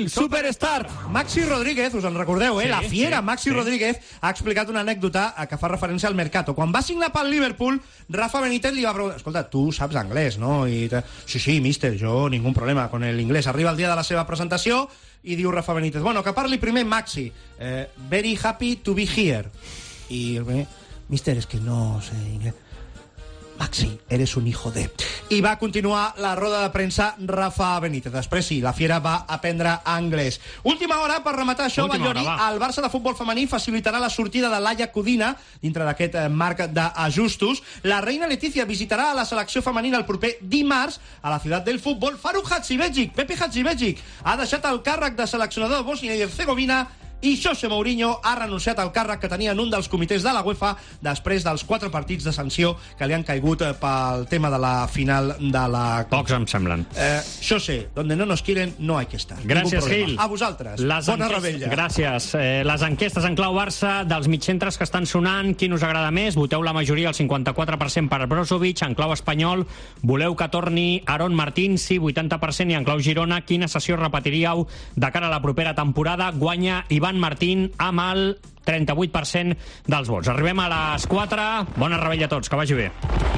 el Superstart. Maxi Rodríguez, us en recordeu, eh? Sí, la fiera sí, Maxi sí. Rodríguez ha explicat una anècdota que fa referència al Mercato. Quan va signar pel Liverpool, Rafa Benítez li va preguntar, escolta, tu saps anglès, no? I te... Sí, sí, mister, jo ningún problema con el inglés. Arriba el dia de la seva presentació i diu Rafa Benítez, bueno, que parli primer Maxi. Eh, very happy to be here. I el primer, mister, és que no sé inglès. Maxi, eres un hijo de... I va continuar la roda de premsa Rafa Benítez. Després sí, la fiera va aprendre anglès. Última hora, per rematar això, Última Batllori, hora, va. el Barça de futbol femení facilitarà la sortida de Laia Codina dintre d'aquest eh, marc d'ajustos. La reina Letícia visitarà a la selecció femenina el proper dimarts a la ciutat del futbol. Faruk Hadzibegic, Pepe Hadzibegic, ha deixat el càrrec de seleccionador de Bòsnia i Herzegovina i José Mourinho ha renunciat al càrrec que tenia en un dels comitès de la UEFA després dels quatre partits de sanció que li han caigut eh, pel tema de la final de la... Pocs em semblen. Eh, José, donde no nos quieren no hay que estar. Gràcies, Gil. A vosaltres. Les Bona enquestes- rebella. Gràcies. Eh, les enquestes en clau Barça dels mitjcentres que estan sonant, quin us agrada més? Voteu la majoria, el cinquanta-quatre per cent per Brozovic. En clau espanyol, voleu que torni Aaron Martín? Sí, vuitanta per cent. I en clau Girona, quina sessió repetiríeu de cara a la propera temporada? Guanya Ivan Martín amb el trenta-vuit per cent dels vots. Arribem a les quatre. Bona rebella a tots, que vagi bé.